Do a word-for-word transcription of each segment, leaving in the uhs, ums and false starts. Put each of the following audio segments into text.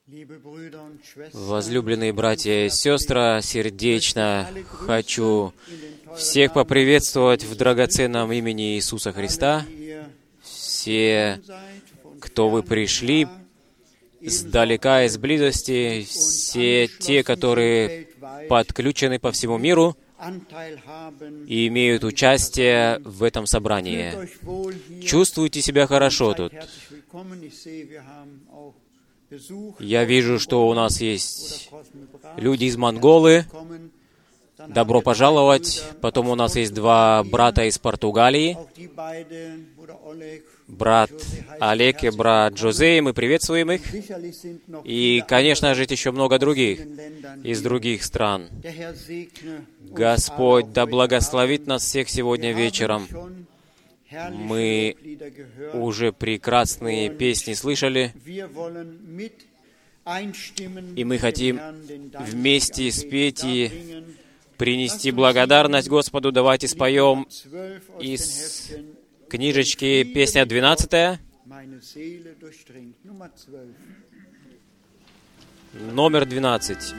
Возлюбленные братья и сестры, сердечно хочу всех поприветствовать в драгоценном имени Иисуса Христа. Все, кто вы пришли сдалека и с близости, все те, которые подключены по всему миру и имеют участие в этом собрании. Чувствуйте себя хорошо тут. Я вижу, что у нас есть люди из Монголы. Добро пожаловать. Потом у нас есть два брата из Португалии. Брат Олег и брат Джозе, мы приветствуем их. И, конечно же, еще много других из других стран. Господь да благословит нас всех сегодня вечером. Мы уже прекрасные песни слышали, и мы хотим вместе спеть и принести благодарность Господу. Давайте споем из книжечки песня двенадцатая, номер двенадцать.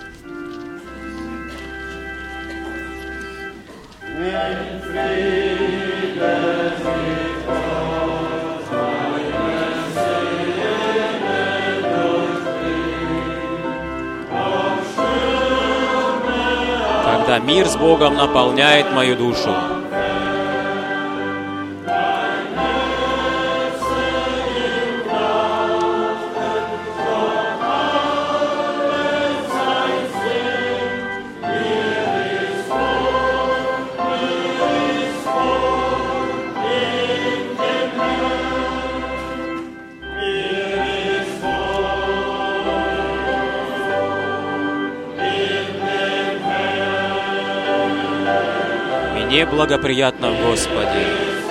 Когда мир с Богом наполняет мою душу. Мне благоприятно в Господе.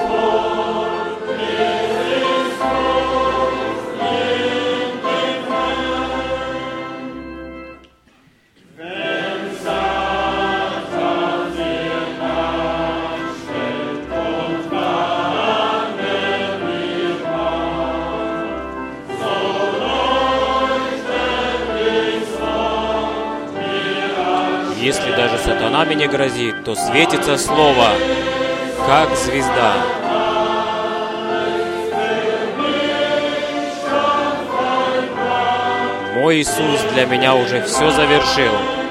Если даже сатана мне грозит, то светится слово, как звезда. Мой Иисус для меня уже все завершил.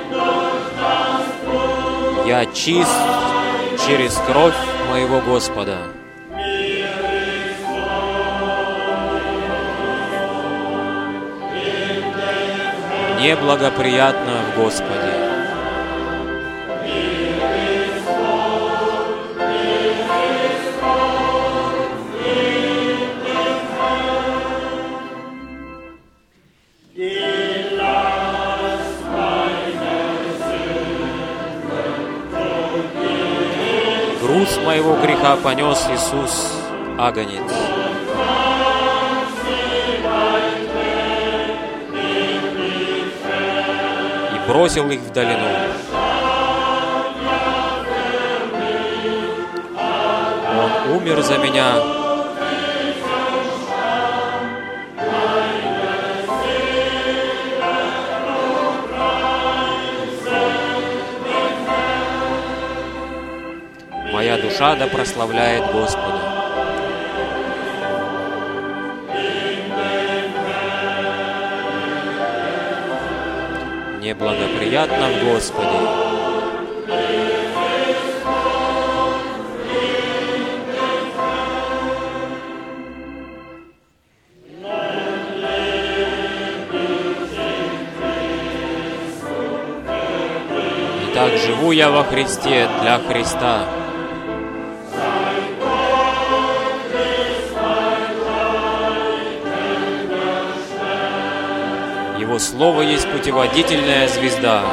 Я чист через кровь моего Господа. Мне благоприятно в Господе. Груз моего греха понес Иисус, агнец. И бросил их в долину. Он умер за меня. Моя душа да прославляет Господа. Мне благоприятно в Господе. Итак, живу я во Христе для Христа. Его Слово есть путеводительная звезда.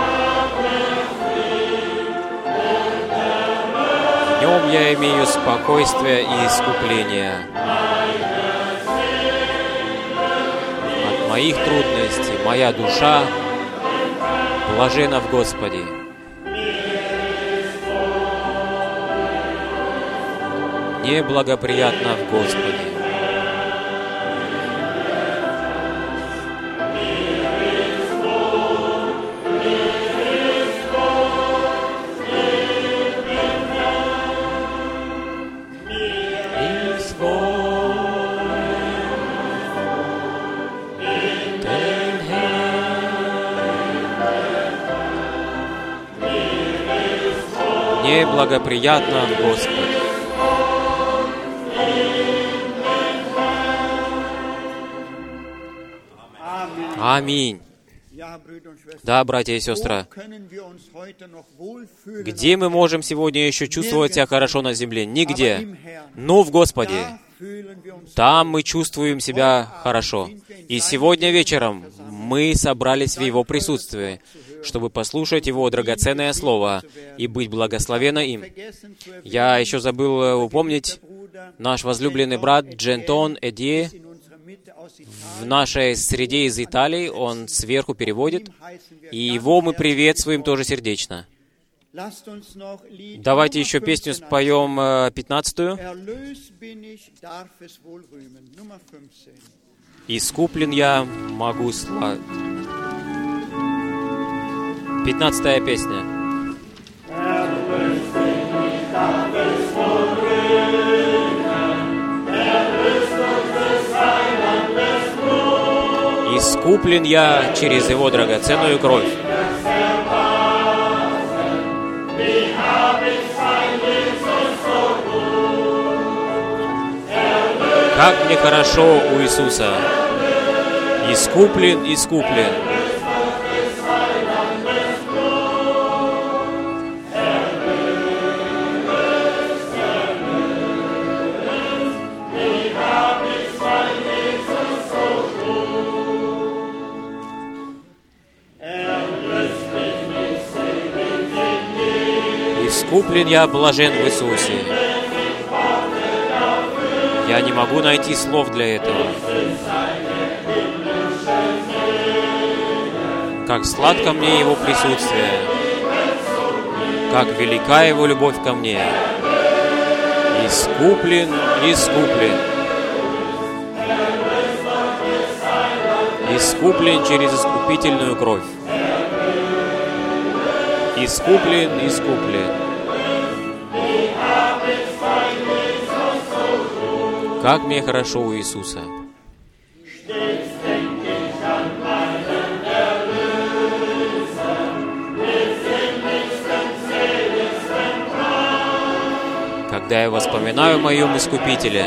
В нем я имею спокойствие и искупление. От моих трудностей моя душа блажена в Господе. Мне благоприятно в Господе. благоприятно, Господи. Аминь. Да, братья и сестры, где мы можем сегодня еще чувствовать себя хорошо на земле? Нигде. Но в Господе. Там мы чувствуем себя хорошо. И сегодня вечером мы собрались в Его присутствии, чтобы послушать Его драгоценное Слово и быть благословенны им. Я еще забыл упомнить, наш возлюбленный брат Джентон Эдье в нашей среде из Италии, он сверху переводит, и его мы приветствуем тоже сердечно. Давайте еще песню споем пятнадцатую. «Искуплен я, могу славить». Пятнадцатая песня. «Искуплен я через Его драгоценную кровь». Как мне хорошо у Иисуса. Искуплен, искуплен. Искуплен я, блажен в Иисусе. Я не могу найти слов для этого. Как сладко мне Его присутствие, как велика Его любовь ко мне. Искуплен, искуплен. Искуплен через искупительную кровь. Искуплен, искуплен. Как мне хорошо у Иисуса. Когда я вспоминаю о моем Искупителе,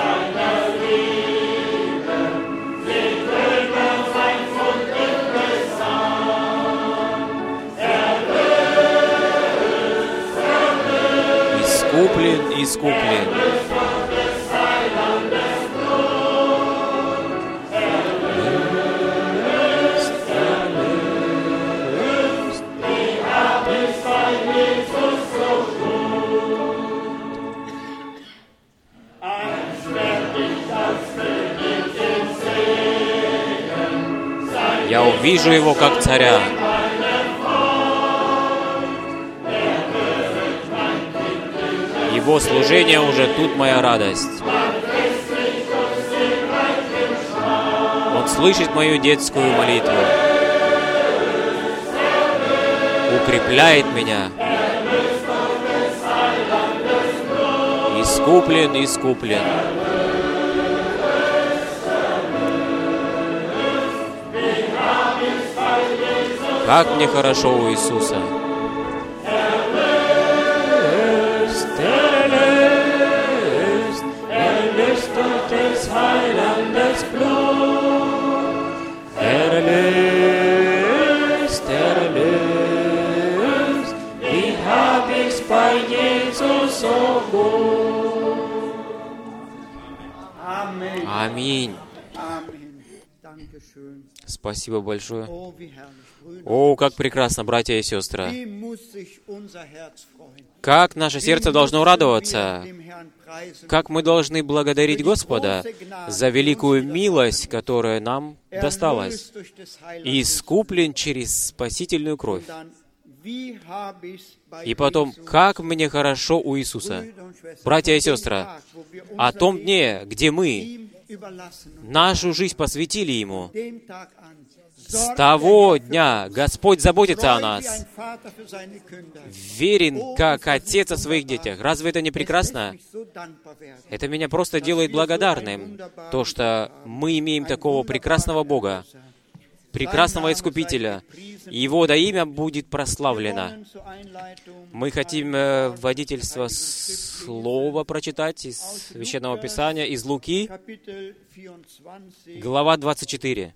искуплен, искуплен. Я увижу Его как царя. Его служение уже тут моя радость. Он слышит мою детскую молитву, укрепляет меня. Искуплен, искуплен. Как мне хорошо у Иисуса. Аминь. Спасибо большое. О, как прекрасно, братья и сестры. Как наше сердце должно радоваться. Как мы должны благодарить Господа за великую милость, которая нам досталась. И искуплен через спасительную кровь. И потом, как мне хорошо у Иисуса. Братья и сестры, о том дне, где мы нашу жизнь посвятили Ему, с того дня Господь заботится о нас, верен, как Отец о своих детях. Разве это не прекрасно? Это меня просто делает благодарным, то, что мы имеем такого прекрасного Бога. прекрасного Искупителя. Его да имя будет прославлено. Мы хотим э, водительство слова прочитать из Священного Писания, из Луки, глава двадцать четыре.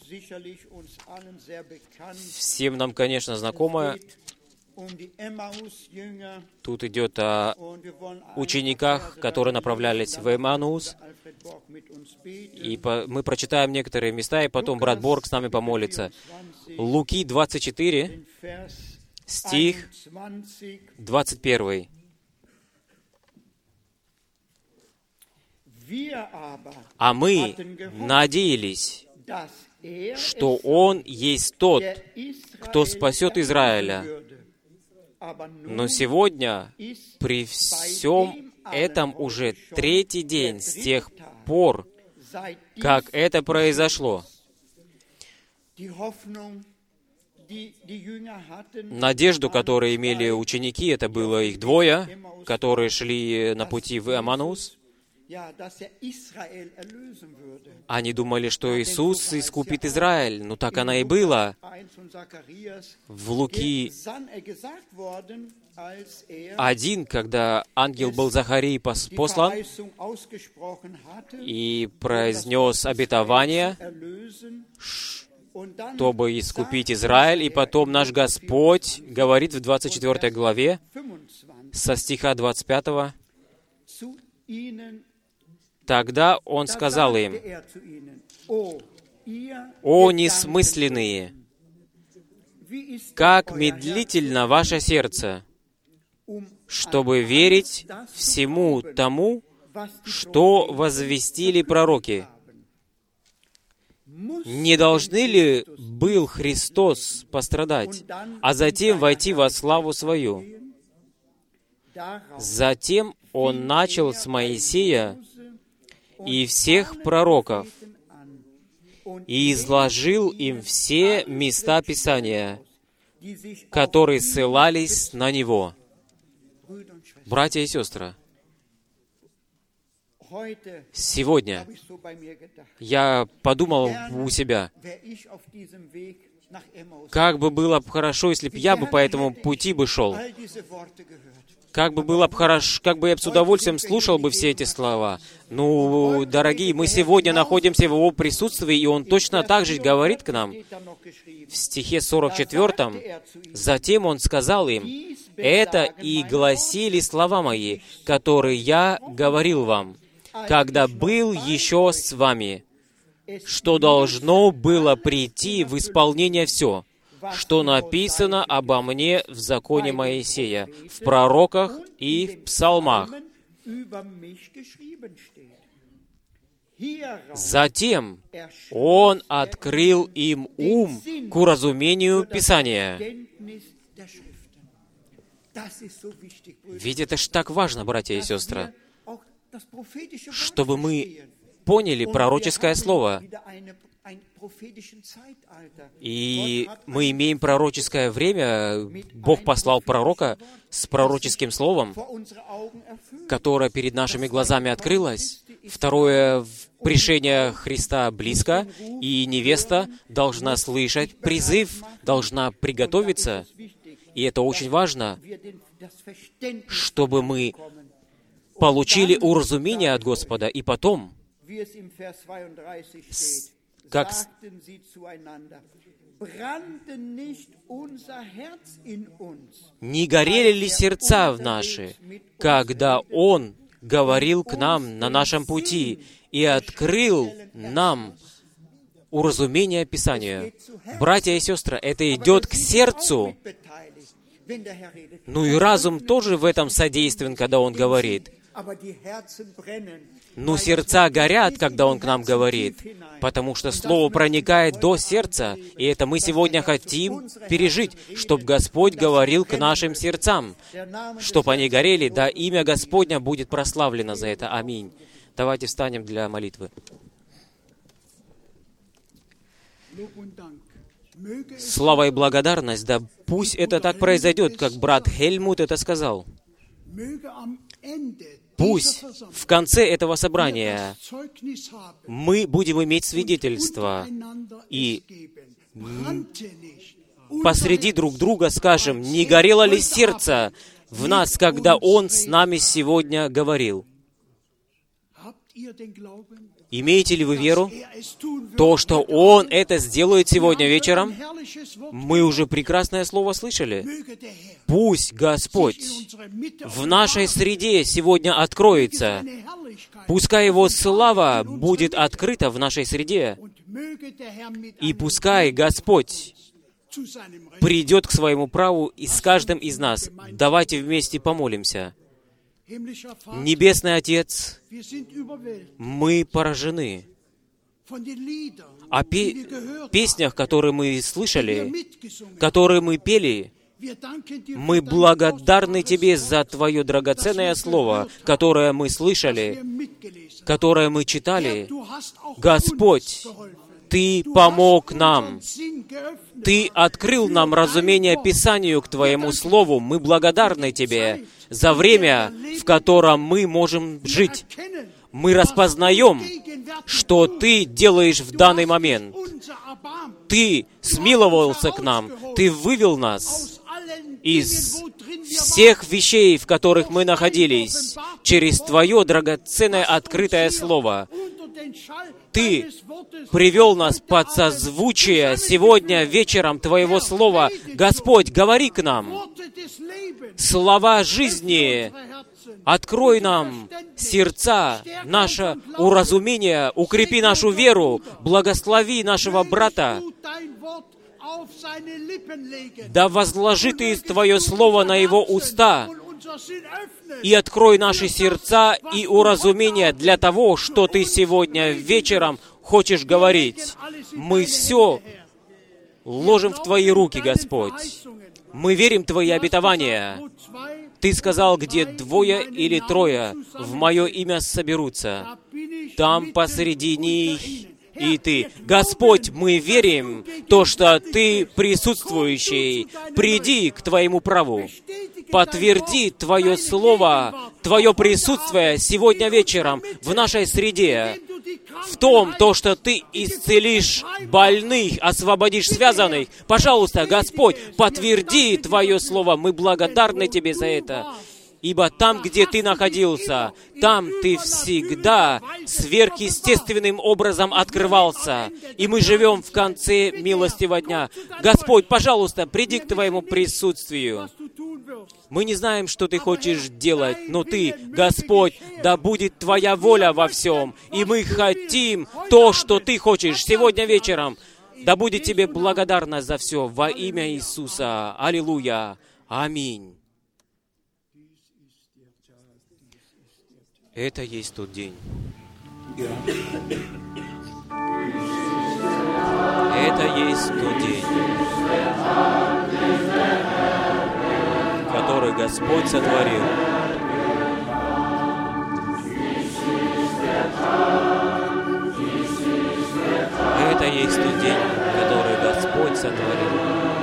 Всем нам, конечно, знакомое. Тут идет о учениках, которые направлялись в Эммаус. И по, мы прочитаем некоторые места, и потом брат Борг с нами помолится. Луки двадцать четыре, стих двадцать один. «А мы надеялись, что Он есть Тот, кто спасет Израиля. Но сегодня, при всем этом уже третий день с тех пор, как это произошло». Надежду, которую имели ученики, это было их двое, которые шли на пути в Эммаус. Они думали, что Иисус искупит Израиль. Ну, так оно и было. В Луки один, когда ангел был Захарии послан и произнес обетование, чтобы искупить Израиль, и потом наш Господь говорит в двадцать четвёртой главе, со стиха двадцать пятого, тогда Он сказал им: «О, несмысленные! Как медлительно ваше сердце, чтобы верить всему тому, что возвестили пророки. Не должны ли был Христос пострадать, а затем войти во славу свою? Затем Он начал с Моисея и всех пророков, и изложил им все места Писания, которые ссылались на Него». Братья и сестры, сегодня я подумал у себя, как бы было бы хорошо, если бы я бы по этому пути бы шел. Как бы было бы хорошо, как бы я с удовольствием слушал бы все эти слова. Ну, дорогие, мы сегодня находимся в Его присутствии, и Он точно так же говорит к нам. В стихе сорок четвёртом, «Затем Он сказал им: это и гласили слова Мои, которые Я говорил вам, когда был еще с вами, что должно было прийти в исполнение все, что написано обо мне в законе Моисея, в пророках и в псалмах. Затем Он открыл им ум к уразумению Писания». Ведь это ж так важно, братья и сестры, чтобы мы поняли пророческое слово. И мы имеем пророческое время. Бог послал пророка с пророческим словом, которое перед нашими глазами открылось. Второе, пришение Христа близко, и невеста должна слышать призыв, должна приготовиться. И это очень важно, чтобы мы получили уразумение от Господа, и потом, как не горели ли сердца в наши, когда Он говорил к нам на нашем пути и открыл нам уразумение Писания. Братья и сестры, это идет к сердцу. Ну и разум тоже в этом содействен, когда Он говорит. Но сердца горят, когда Он к нам говорит, потому что Слово проникает до сердца, и это мы сегодня хотим пережить, чтобы Господь говорил к нашим сердцам, чтобы они горели, да имя Господня будет прославлено за это. Аминь. Давайте встанем для молитвы. Слава и благодарность, да пусть это так произойдет, как брат Хельмут это сказал. Пусть в конце этого собрания мы будем иметь свидетельство и посреди друг друга скажем, не горело ли сердце в нас, когда Он с нами сегодня говорил? Имеете ли вы веру? То, что Он это сделает сегодня вечером, мы уже прекрасное слово слышали. Пусть Господь в нашей среде сегодня откроется. Пускай Его слава будет открыта в нашей среде. И пускай Господь придет к своему праву и с каждым из нас. Давайте вместе помолимся. Небесный Отец, мы поражены о пе- песнях, которые мы слышали, которые мы пели. Мы благодарны Тебе за Твое драгоценное Слово, которое мы слышали, которое мы читали. Господь, Ты помог нам. Ты открыл нам разумение Писанию к Твоему Слову. Мы благодарны Тебе за время, в котором мы можем жить. Мы распознаем, что Ты делаешь в данный момент. Ты смиловался к нам. Ты вывел нас из всех вещей, в которых мы находились, через Твое драгоценное открытое Слово. Ты привел нас под созвучие сегодня вечером Твоего Слова. Господь, говори к нам слова жизни. Открой нам сердца, наше уразумение, укрепи нашу веру, благослови нашего брата. Да возложи Ты Твое Слово на его уста и открой наши сердца и уразумение для того, что Ты сегодня вечером хочешь говорить. Мы все ложим в Твои руки, Господь. Мы верим в Твои обетования. Ты сказал, где двое или трое в Мое имя соберутся, там посреди них и Ты. Господь, мы верим, то, что Ты присутствующий. Приди к Твоему праву. Подтверди Твое Слово, Твое присутствие сегодня вечером в нашей среде. В том, то, что Ты исцелишь больных, освободишь связанных. Пожалуйста, Господь, подтверди Твое Слово. Мы благодарны Тебе за это. Ибо там, где Ты находился, там Ты всегда сверхъестественным образом открывался. И мы живем в конце милостивого дня. Господь, пожалуйста, приди к Твоему присутствию. Мы не знаем, что Ты хочешь делать, но Ты, Господь, да будет Твоя воля во всем. И мы хотим то, что Ты хочешь сегодня вечером. Да будет Тебе благодарность за все во имя Иисуса. Аллилуйя. Аминь. Это есть тот день. Это есть тот день, который Господь сотворил. Это есть тот день, который Господь сотворил.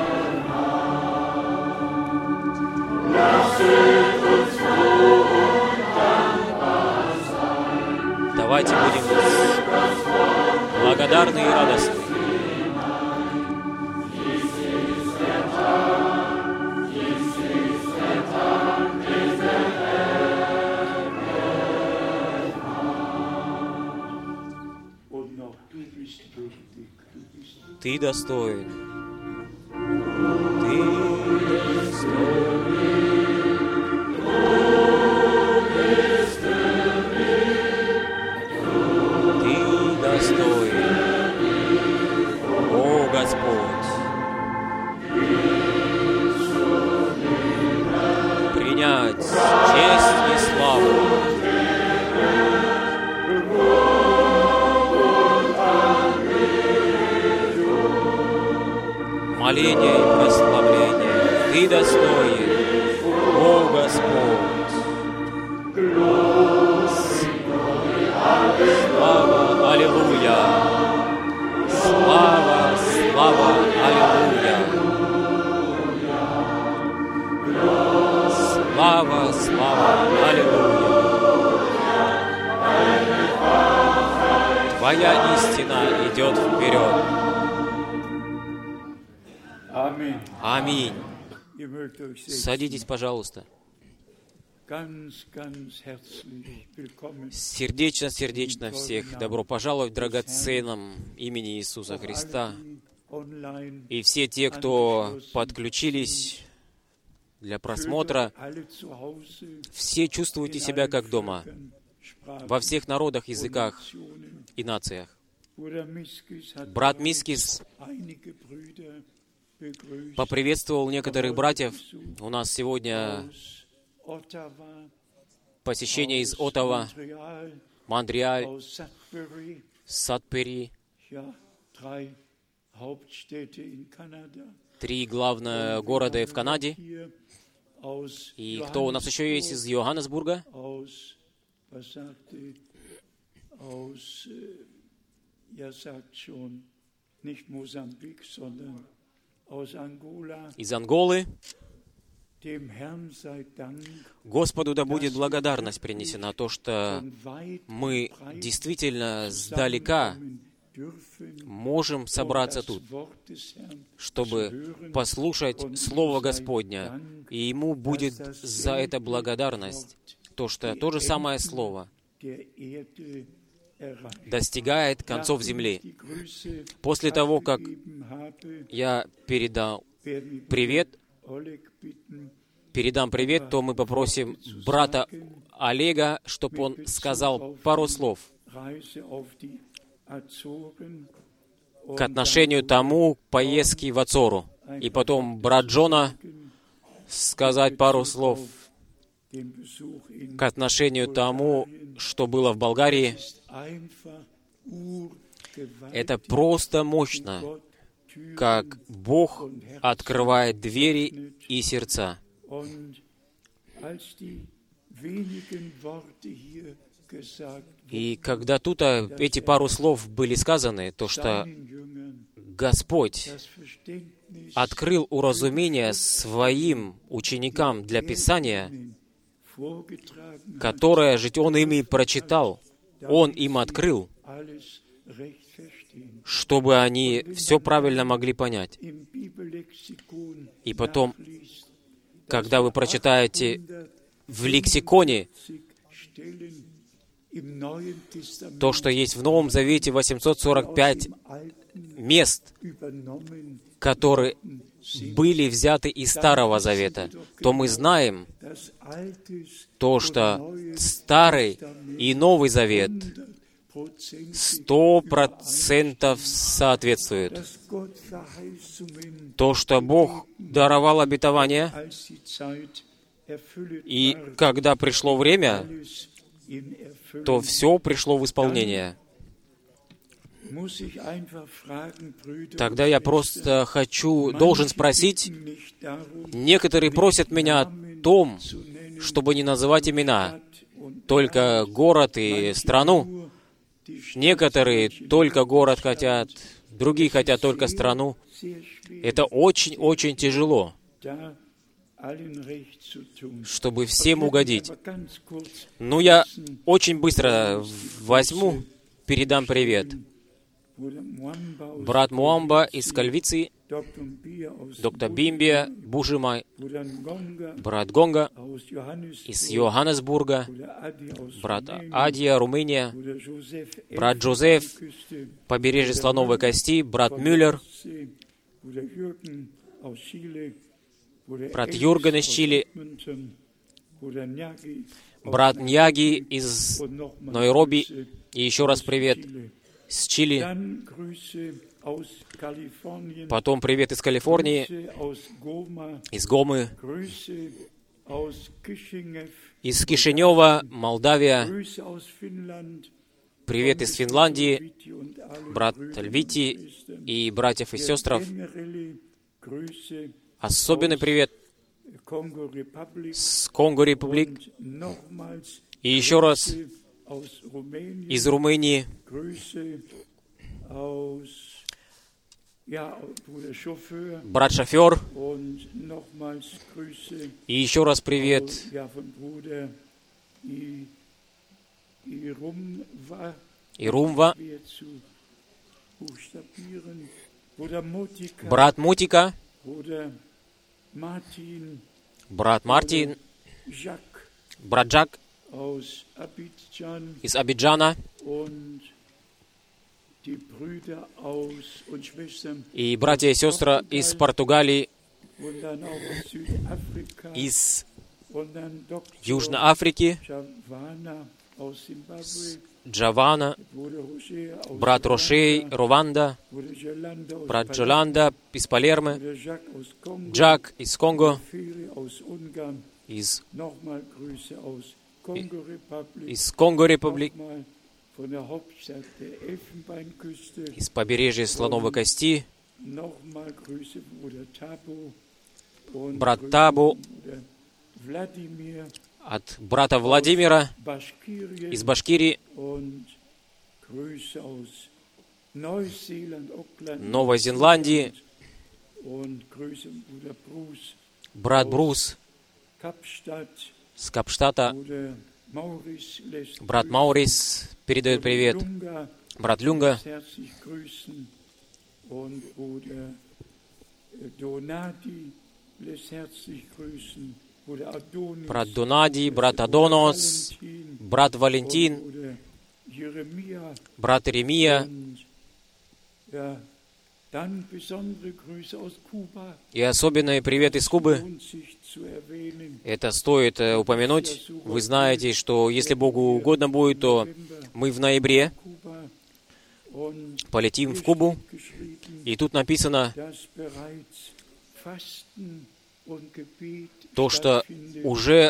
Давайте будем благодарны и радостны. Ты достоин. Ты достоин. Ты достоин. О, Господь. Принять честь и славу. Моление и прославление. Ты достоин, о Господь. Слава, аллилуйя. Слава, слава, аллилуйя. Слава, слава, аллилуйя. Твоя истина идет вперед. Аминь. Садитесь, пожалуйста. Сердечно-сердечно всех добро пожаловать в драгоценном имени Иисуса Христа. И все те, кто подключились для просмотра, все чувствуйте себя как дома, во всех народах, языках и нациях. Брат Мискис поприветствовал некоторых братьев. У нас сегодня посещение из Оттава, Монреаль, Садбери, три главных города в Канаде. И кто у нас еще есть из Йоханнесбурга? Из Анголы. Господу да будет благодарность принесена, то, что мы действительно сдалека можем собраться тут, чтобы послушать Слово Господня, и Ему будет за это благодарность, то, что то же самое Слово достигает концов земли. После того, как я передал привет, передам привет, то мы попросим брата Олега, чтобы он сказал пару слов к отношению тому поездки в Ацору. И потом брат Джона сказать пару слов к отношению тому, что было в Болгарии. Это просто мощно, как Бог открывает двери и сердца. И когда тут эти пару слов были сказаны, то что Господь открыл уразумение своим ученикам для Писания, которое же Он ими прочитал, Он им открыл, чтобы они все правильно могли понять. И потом, когда вы прочитаете в лексиконе то, что есть в Новом Завете восемьсот сорок пять мест, которые были взяты из Старого Завета, то мы знаем то, что Старый и Новый Завет сто процентов соответствуют. То, что Бог даровал обетование, и когда пришло время, то все пришло в исполнение. Тогда я просто хочу, должен спросить, некоторые просят меня о том, чтобы не называть имена, только город и страну. Некоторые только город хотят, другие хотят только страну. Это очень-очень тяжело, чтобы всем угодить. Ну, я очень быстро возьму, передам привет. Брат Муамба из Кальвиции, доктор Бимбия, Бужимай, брат Гонга из Йоханнесбурга, брат Адия, Румыния, брат Джозеф, побережье Слоновой Кости, брат Мюллер, брат Юрген из Чили, брат Ньяги из Найроби, и еще раз привет с Чили. Потом привет из Калифорнии, из Гомы, из Кишинева, Молдавия. Привет из Финляндии, брат Львити и братьев и сестров. Особенный привет с Конго-Републик. И еще раз из Румынии. Брат шофер. И еще раз привет Ирумва, брат Мутика, брат Мартин, брат Жак из Абиджана и братья и сестры из Португалии, из Южной Африки, Джавана, брат Рошей, Руанда, брат Джоланда из Палермо, Джак из Конго, из, из Конго-Републик, из побережья Слоновой Кости, брат Табу, от брата Владимира из Башкирии, Новой Зеландии, брат Брус с Капштата, брат Маурис передает привет, брат Люнга, брат Дунади, брат Адонос, брат Валентин, брат Иеремия, и особенный привет из Кубы. Это стоит упомянуть. Вы знаете, что если Богу угодно будет, то мы в ноябре полетим в Кубу. И тут написано то, что уже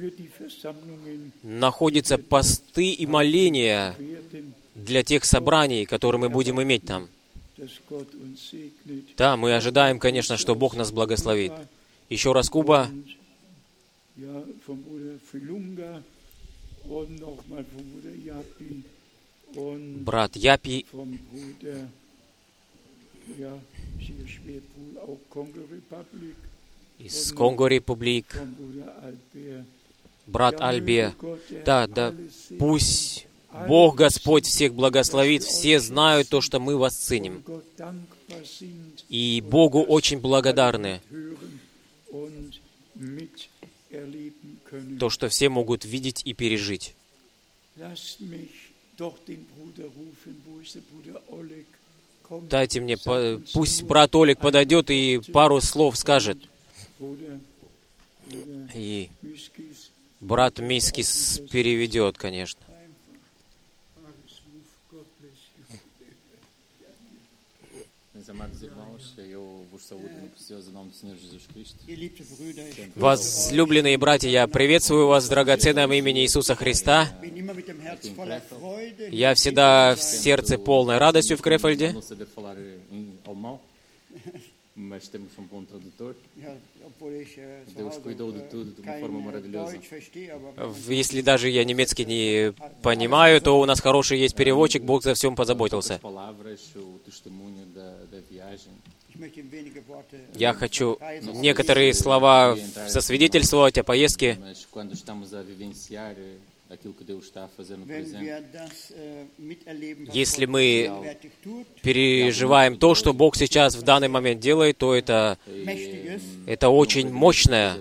находятся посты и моления для тех собраний, которые мы будем иметь там. Да, мы ожидаем, конечно, что Бог нас благословит. Еще раз Куба. Брат Япи. Из Конго-Републик. Брат Альбе. Да, да, пусть Бог Господь всех благословит. Все знают то, что мы вас ценим. И Богу очень благодарны. То, что все могут видеть и пережить. Дайте мне, пусть брат Олег подойдет и пару слов скажет. И брат Мискис переведет, конечно. Возлюбленные братья, я приветствую вас в драгоценном имени Иисуса Христа. Я всегда в сердце полной радостью в Крефельде. Если даже я немецкий не понимаю, то у нас хороший есть переводчик, Бог за всем позаботился. Я хочу некоторые слова засвидетельствовать о поездке. Если мы переживаем то, что Бог сейчас в данный момент делает, то это, это очень мощное.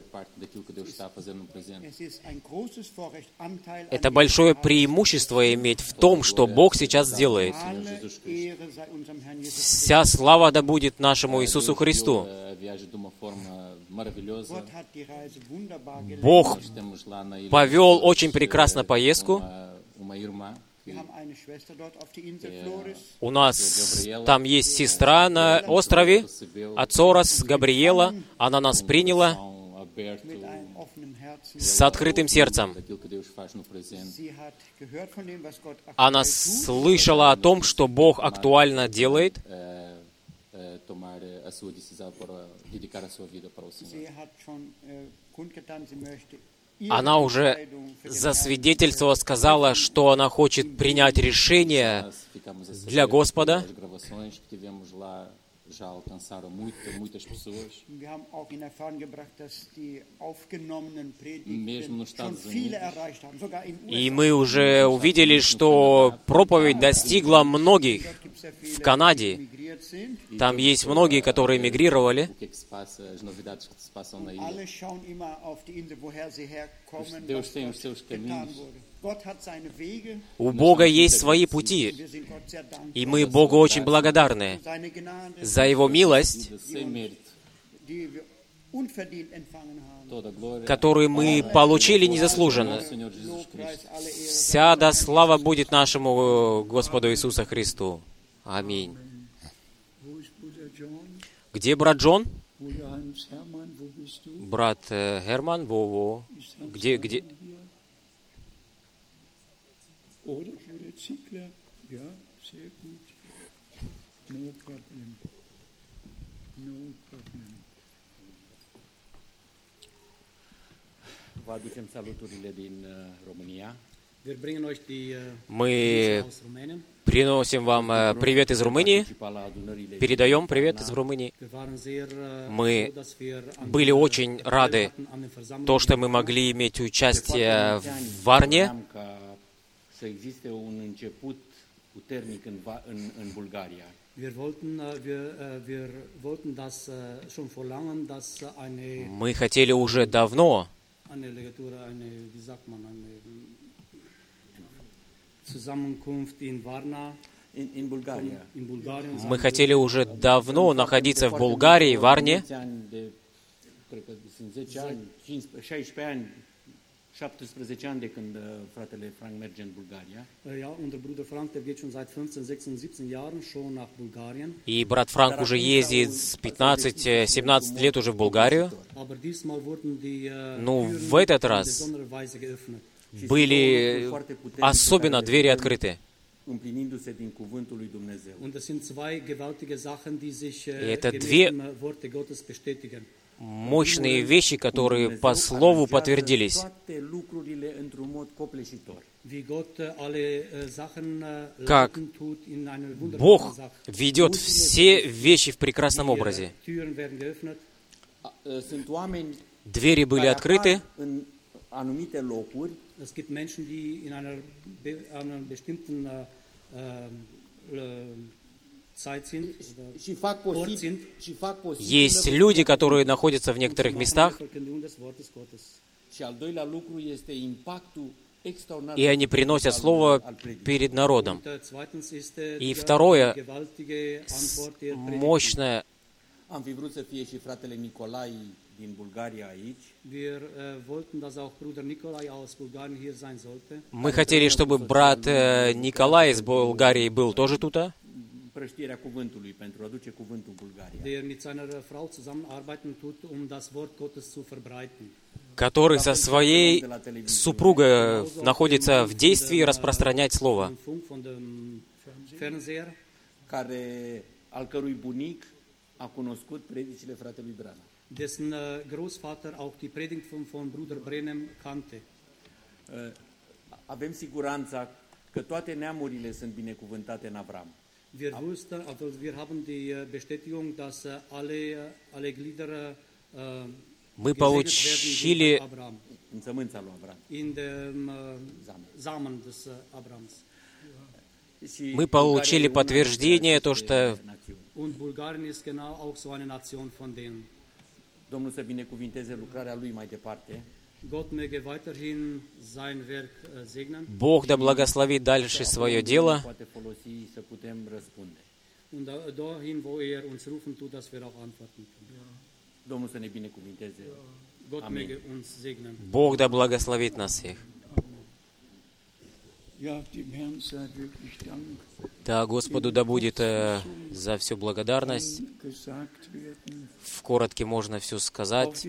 Это большое преимущество иметь в том, что Бог сейчас делает. Вся слава да будет нашему Иисусу Христу. Бог повел очень прекрасно поездку. У нас там есть сестра на острове, Ацорос, Габриэла. Она нас приняла с открытым сердцем. Она слышала о том, что Бог актуально делает. Она уже засвидетельствовала, сказала, что она хочет принять решение для Господа. И мы уже увидели, что проповедь достигла многих в Канаде. Там есть многие, которые эмигрировали. У Бога есть свои пути, и мы Богу очень благодарны за Его милость, которую мы получили незаслуженно. Вся да слава будет нашему Господу Иисусу Христу. Аминь. Где брат Джон? Брат э, Герман, во-во. Где, где? Мы приносим вам привет из Румынии, передаем привет из Румынии. Мы были очень рады, то, что мы могли иметь участие в Варне. Мы хотели уже давно Мы хотели уже давно находиться в Болгарии, в Варне. И брат Франк уже ездит с пятнадцати-семнадцати лет уже в Болгарию. Но в этот раз были особенно двери открыты. И это две мощные вещи, которые по Слову подтвердились. Как Бог ведет все вещи в прекрасном образе. Двери были открыты. Есть люди, которые находятся в некоторых местах, и они приносят Слово перед народом. И второе, мощное, мы хотели, чтобы брат Николай из Болгарии был тоже тут, который со своей супругой находится в действии распространять Слово, dessen Großvater auch die Predigt von, von Bruder Branham kannte. Avem siguranța că toate neamurile sunt binecuvântate în Avram. Wir wussten, also wir haben die Bestätigung, dass alle alle Glieder мы получили in dem Samen des Abrams. Мы получили подтверждение, то, что Und Bulgarien ist genau auch so eine Nation von denen. Domnul să binecuvinteze lucrarea lui mai departe. Gott möge weiterhin sein Werk segnen. Бог да благословит дальше свое дело. Und dahin, wo er uns rufen tut, dass wir auch antworten können. Domnul să ne binecuvinteze. Gott möge uns segnen. Бог да благословит нас всех. Да, Господу да будет э, за всю благодарность. В коротке можно все сказать.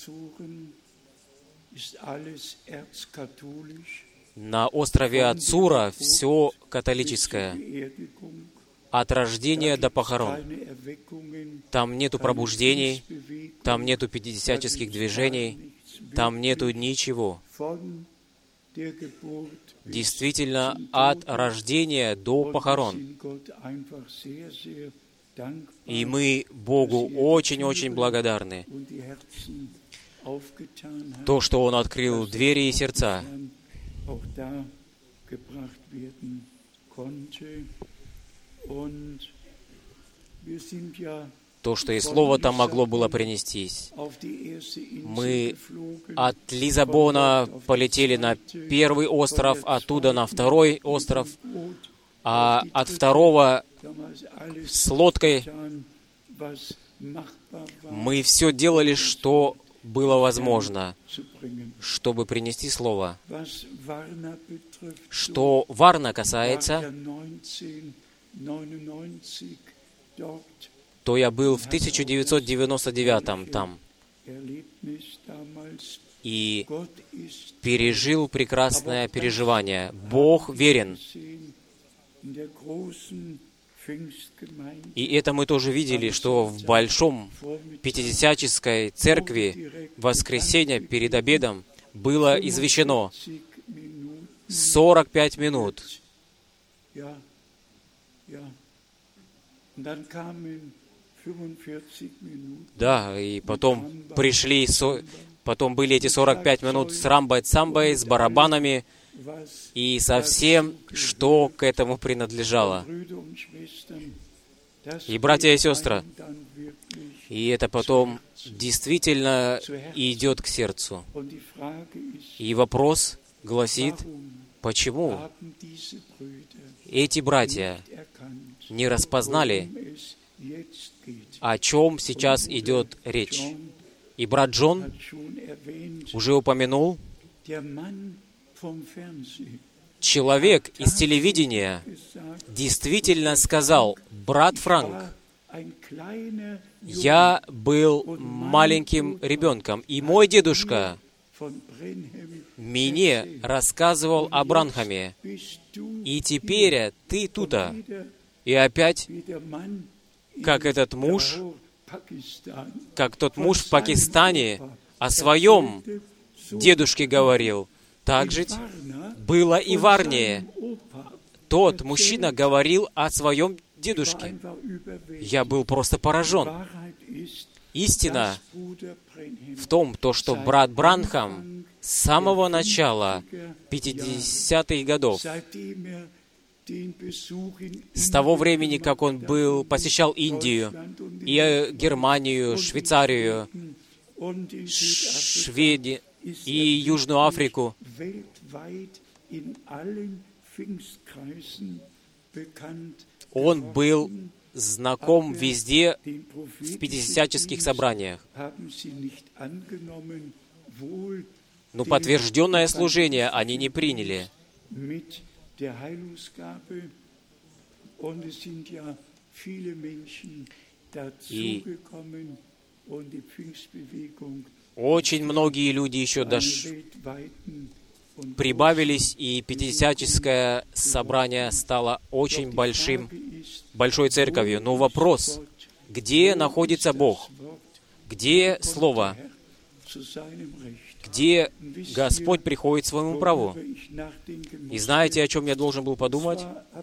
На острове Ацура все католическое. От рождения до похорон. Там нету пробуждений, там нету пятидесятнических движений, там нету ничего. Действительно, от рождения до похорон. И мы Богу очень-очень благодарны. То, что Он открыл двери и сердца. То, что и Слово там могло было принестись. Мы от Лиссабона полетели на первый остров, оттуда на второй остров, а от второго с лодкой мы все делали, что было возможно, чтобы принести Слово. Что Варна касается, то я был в тысяча девятьсот девяносто девятом там и пережил прекрасное переживание. Бог верен. И это мы тоже видели, что в большом пятидесятнической церкви в воскресенье перед обедом было извещено сорок пять минут. Да, и потом пришли, потом были эти сорок пять минут с рамбой-цамбой, с барабанами, и со всем, что к этому принадлежало. И, братья и сестры, и это потом действительно идет к сердцу. И вопрос гласит, почему эти братья не распознали, о чем сейчас идет речь. И брат Джон уже упомянул, человек из телевидения действительно сказал: брат Франк, я был маленьким ребенком, и мой дедушка мне рассказывал о Бранхаме, и теперь ты тут. И опять, как этот муж, как тот муж в Пакистане о своем дедушке говорил, так же было и в Варне. Тот мужчина говорил о своем дедушке. Я был просто поражен. Истина в том, то, что брат Бранхам с самого начала пятидесятых годов, с того времени, как он был, посещал Индию, и Германию, Швейцарию, Шведию и Южную Африку, он был знаком везде в пятидесятнических собраниях. Но подтвержденное служение они не приняли. И очень многие люди еще даже прибавились, и пятидесятническое собрание стало очень большим, большой церковью. Но вопрос, где находится Бог? Где Слово? Где Господь приходит к своему праву? И знаете, о чем я должен был подумать?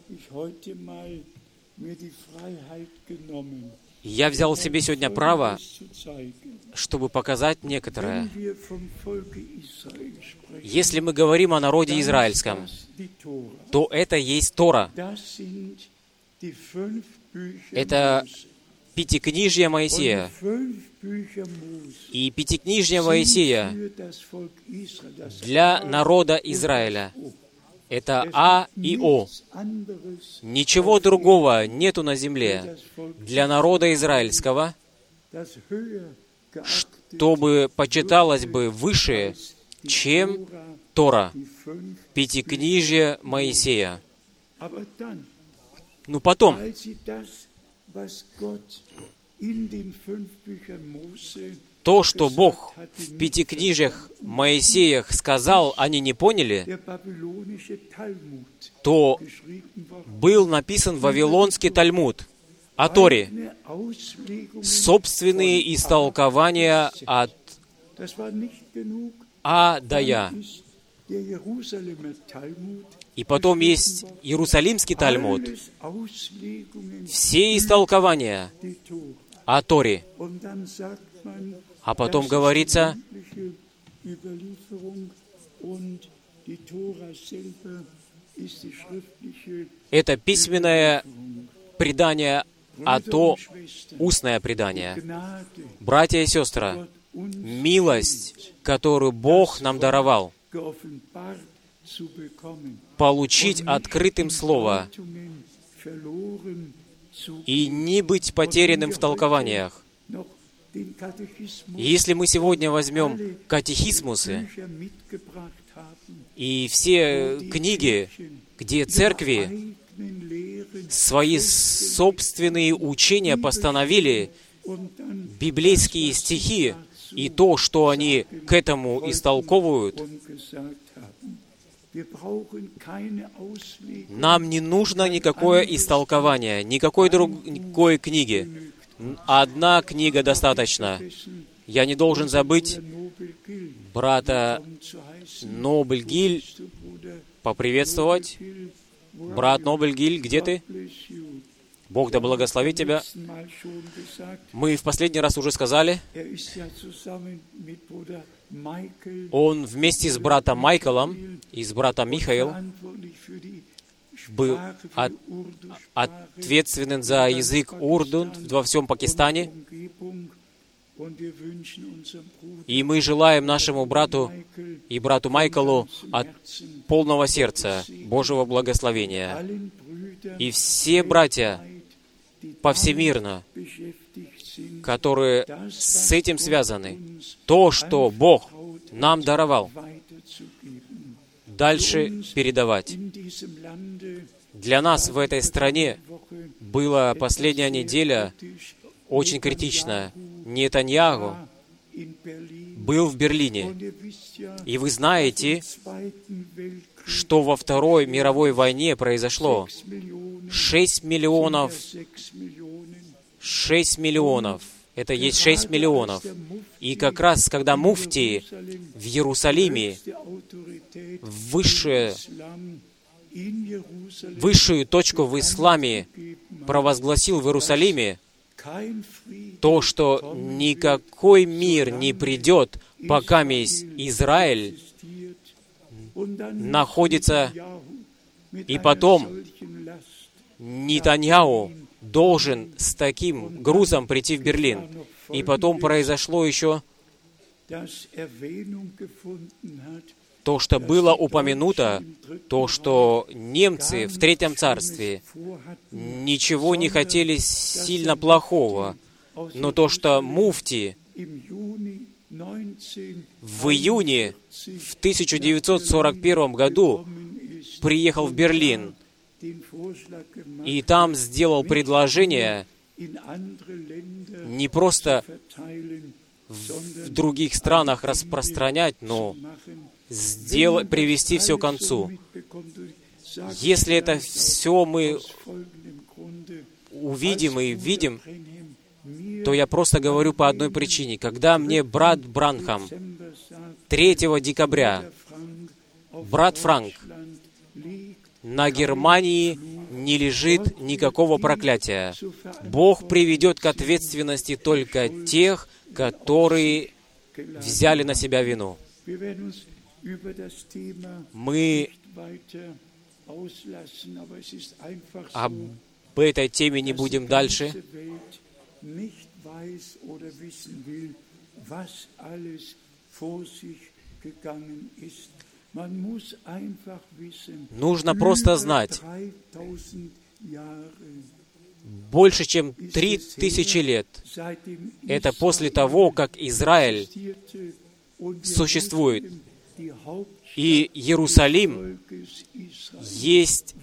Я взял себе сегодня право, чтобы показать некоторое. Если мы говорим о народе израильском, то это есть Тора. Это Пятикнижие Моисея. И Пятикнижие Моисея для народа Израиля — это А и О. Ничего другого нету на земле для народа израильского, чтобы почиталось бы выше, чем Тора, Пятикнижие Моисея. Но потом, то, что Бог в Пятикнижиях Моисеях сказал, они не поняли, то был написан Вавилонский Талмуд о Торе, собственные истолкования от А до Я. И потом есть Иерусалимский Талмуд, все истолкования о Торе. А потом говорится, это письменное предание, а то устное предание. Братья и сестры, милость, которую Бог нам даровал, получить открытым Слово и не быть потерянным в толкованиях. Если мы сегодня возьмем катехизмусы и все книги, где церкви свои собственные учения постановили, библейские стихи и то, что они к этому истолковывают, нам не нужно никакое истолкование, никакой другой книги. Одна книга достаточно. Я не должен забыть брата Нобель-Гиль поприветствовать. Брат Нобель-Гиль, где ты? Бог да благословит тебя. Мы в последний раз уже сказали, он вместе с братом Майклом и с братом Михаилом был от, ответственен за язык урду во всем Пакистане. И мы желаем нашему брату и брату Майклу от полного сердца Божьего благословения. И все братья повсемирно, которые с этим связаны, то, что Бог нам даровал, дальше передавать. Для нас в этой стране была последняя неделя очень критичная. Нетаньяху был в Берлине. И вы знаете, что во Второй мировой войне произошло. Шесть миллионов. Шесть миллионов. Это есть шесть миллионов. И как раз, когда муфти в Иерусалиме высшее, высшую точку в исламе провозгласил в Иерусалиме, то, что никакой мир не придет, пока Израиль находится, и потом Нетаньяху должен с таким грузом прийти в Берлин. И потом произошло еще то, что было упомянуто, то, что немцы в Третьем Царстве ничего не хотели сильно плохого, но то, что муфти в июне в тысяча девятьсот сорок первом году приехал в Берлин и там сделал предложение не просто в других странах распространять, но сделать, привести все к концу. Если это все мы увидим и видим, то я просто говорю по одной причине. Когда мне брат Бранхам третьего декабря, брат Франк, на Германии не лежит никакого проклятия. Бог приведет к ответственности только тех, которые взяли на себя вину. Мы об этой теме не будем дальше. Нужно просто знать, больше чем три тысячи лет, это после того, как Израиль существует, и Иерусалим есть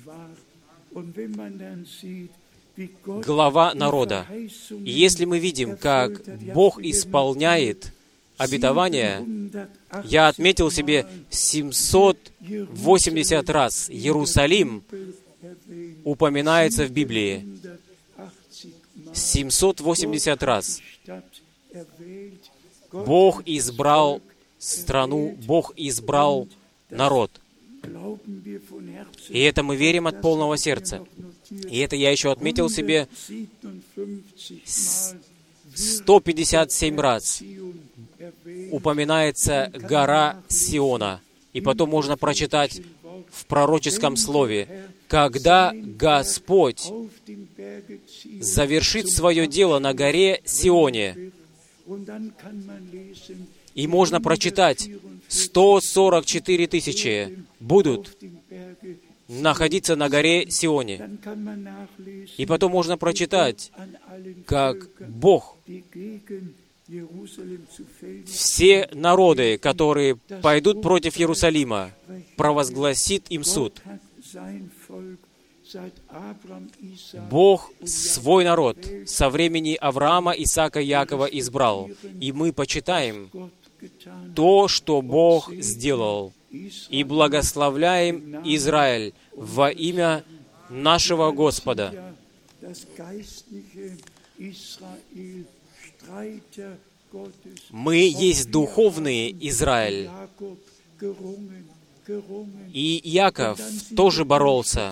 глава народа. И если мы видим, как Бог исполняет обетование, я отметил себе семьсот восемьдесят раз Иерусалим упоминается в Библии. семьсот восемьдесят раз. Бог избрал страну, Бог избрал народ. И это мы верим от полного сердца. И это я еще отметил себе сто пятьдесят семь раз упоминается гора Сиона. И потом можно прочитать в пророческом слове, когда Господь завершит свое дело на горе Сионе. И можно прочитать, сто сорок четыре тысячи будут находиться на горе Сионе. И потом можно прочитать, как Бог все народы, которые пойдут против Иерусалима, провозгласит им суд. Бог свой народ со времени Авраама, Исаака, Якова избрал. И мы почитаем то, что Бог сделал, и благословляем Израиль во имя нашего Господа. Мы есть духовный Израиль. И Яков тоже боролся.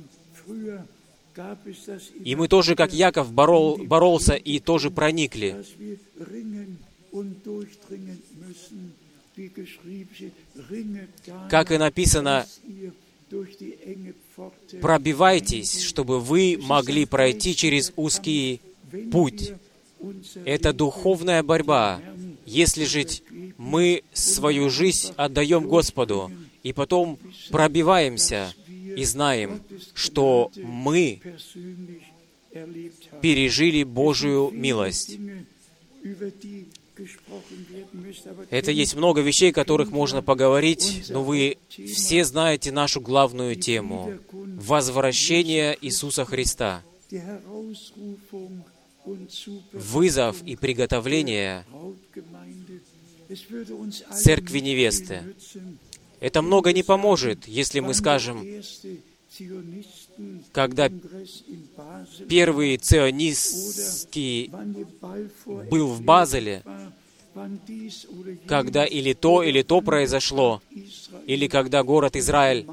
И мы тоже, как Яков, борол, боролся и тоже проникли. Как и написано, пробивайтесь, чтобы вы могли пройти через узкий путь. Это духовная борьба. Если же мы свою жизнь отдаем Господу, и потом пробиваемся, и знаем, что мы пережили Божию милость. Это есть много вещей, о которых можно поговорить, но вы все знаете нашу главную тему — возвращение Иисуса Христа. Вызов и приготовление церкви невесты. Это много не поможет, если мы скажем, когда первый ционистский был в Базеле, когда или то, или то произошло, или когда город Израиль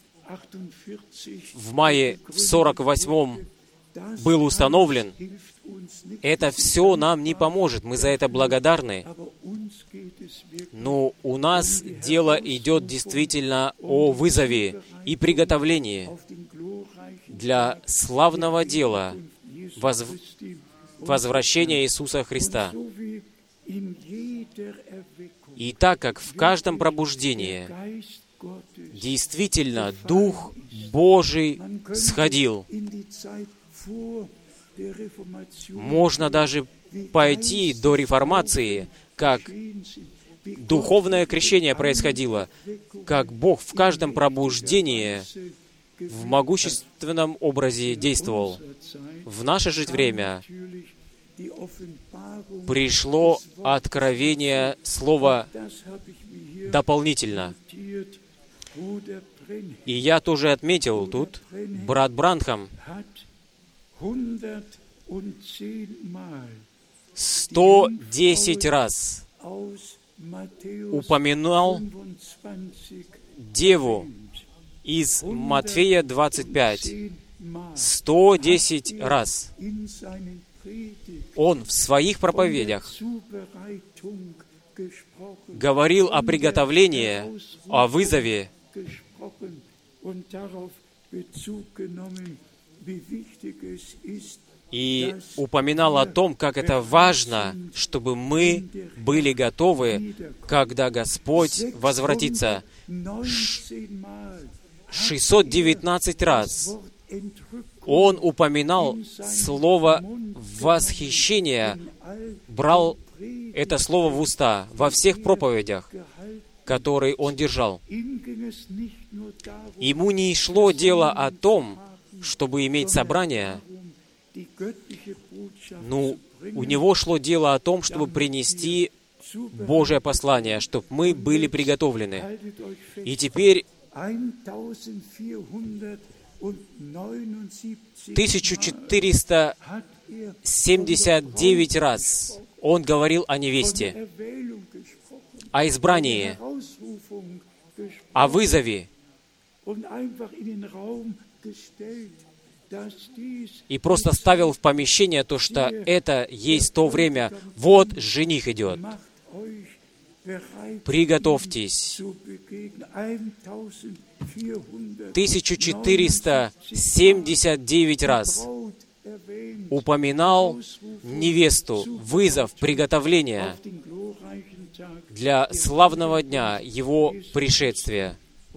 в мае в сорок восьмом был установлен, это все нам не поможет. Мы за это благодарны. Но у нас дело идет действительно о вызове и приготовлении для славного дела воз... возвращения Иисуса Христа. И так как в каждом пробуждении действительно Дух Божий сходил, можно даже пойти до реформации, как духовное крещение происходило, как Бог в каждом пробуждении в могущественном образе действовал. В наше же время пришло откровение слова дополнительно. И я тоже отметил тут, брат Бранхам сто десять раз упоминал Деву из Матфея двадцать пять. сто десять раз. Он в своих проповедях говорил о приготовлении, о вызове. И упоминал о том, как это важно, чтобы мы были готовы, когда Господь возвратится. шестьсот девятнадцать раз Он упоминал слово «восхищение», брал это слово в уста во всех проповедях, которые Он держал. Ему не шло дело о том, чтобы иметь собрание, ну, у него шло дело о том, чтобы принести Божие послание, чтобы мы были приготовлены. И теперь тысяча четыреста семьдесят девять раз Он говорил о невесте, о избрании, о вызове и просто ставил в помещение то, что это есть то время. Вот жених идет. Приготовьтесь. тысяча четыреста семьдесят девять раз упоминал невесту, вызов, приготовление для славного дня Его пришествия,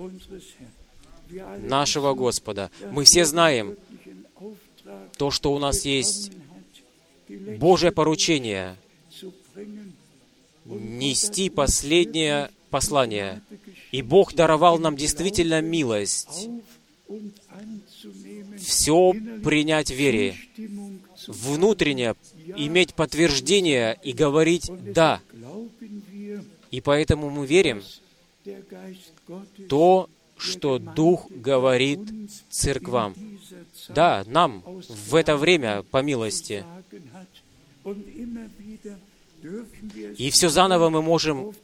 нашего Господа. Мы все знаем то, что у нас есть Божье поручение нести последнее послание. И Бог даровал нам действительно милость все принять в вере, внутренне иметь подтверждение и говорить «да». И поэтому мы верим то, что Дух говорит церквам. Да, нам в это время по милости. И все заново мы можем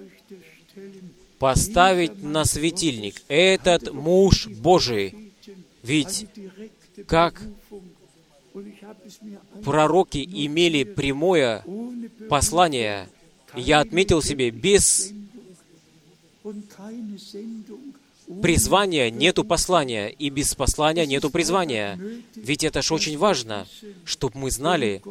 поставить на светильник этот муж Божий. Ведь как пророки имели прямое послание, я отметил себе, без призвания нету послания, и без послания нету призвания. Ведь это ж очень важно, чтобы мы знали,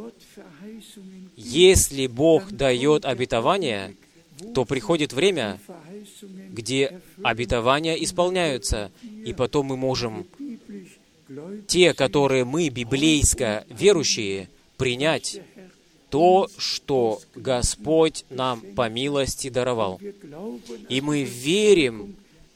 если Бог дает обетование, то приходит время, где обетования исполняются, и потом мы можем, те, которые мы, библейско верующие, принять то, что Господь нам по милости даровал. И мы верим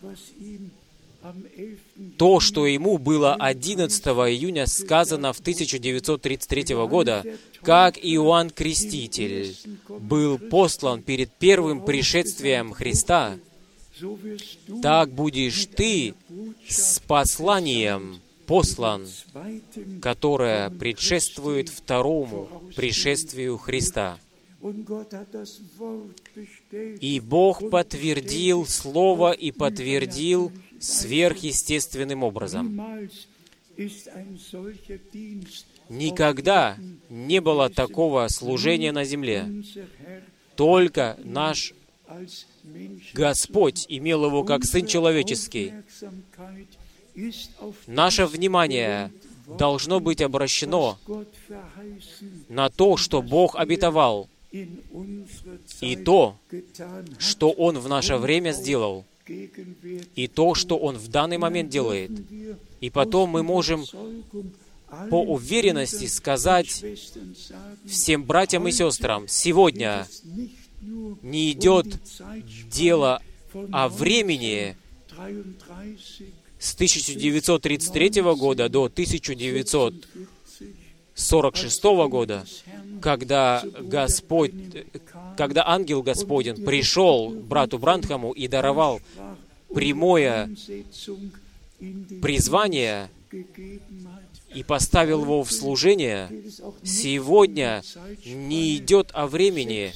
то, что Ему было одиннадцатого июня сказано в тысяча девятьсот тридцать третьего года, как Иоанн Креститель был послан перед первым пришествием Христа, так будешь ты с посланием послан, которое предшествует второму пришествию Христа. И Бог подтвердил Слово и подтвердил сверхъестественным образом. Никогда не было такого служения на земле. Только наш Господь имел его как Сын Человеческий. Наше внимание должно быть обращено на то, что Бог обетовал, и то, что Он в наше время сделал, и то, что Он в данный момент делает. И потом мы можем по уверенности сказать всем братьям и сестрам, сегодня не идет дело о времени с тысяча девятьсот тридцать третьего года до тысяча девятьсот сорок шестого года, когда Господь, когда ангел Господень пришел к брату Бранхаму и даровал прямое призвание и поставил его в служение, сегодня не идет о времени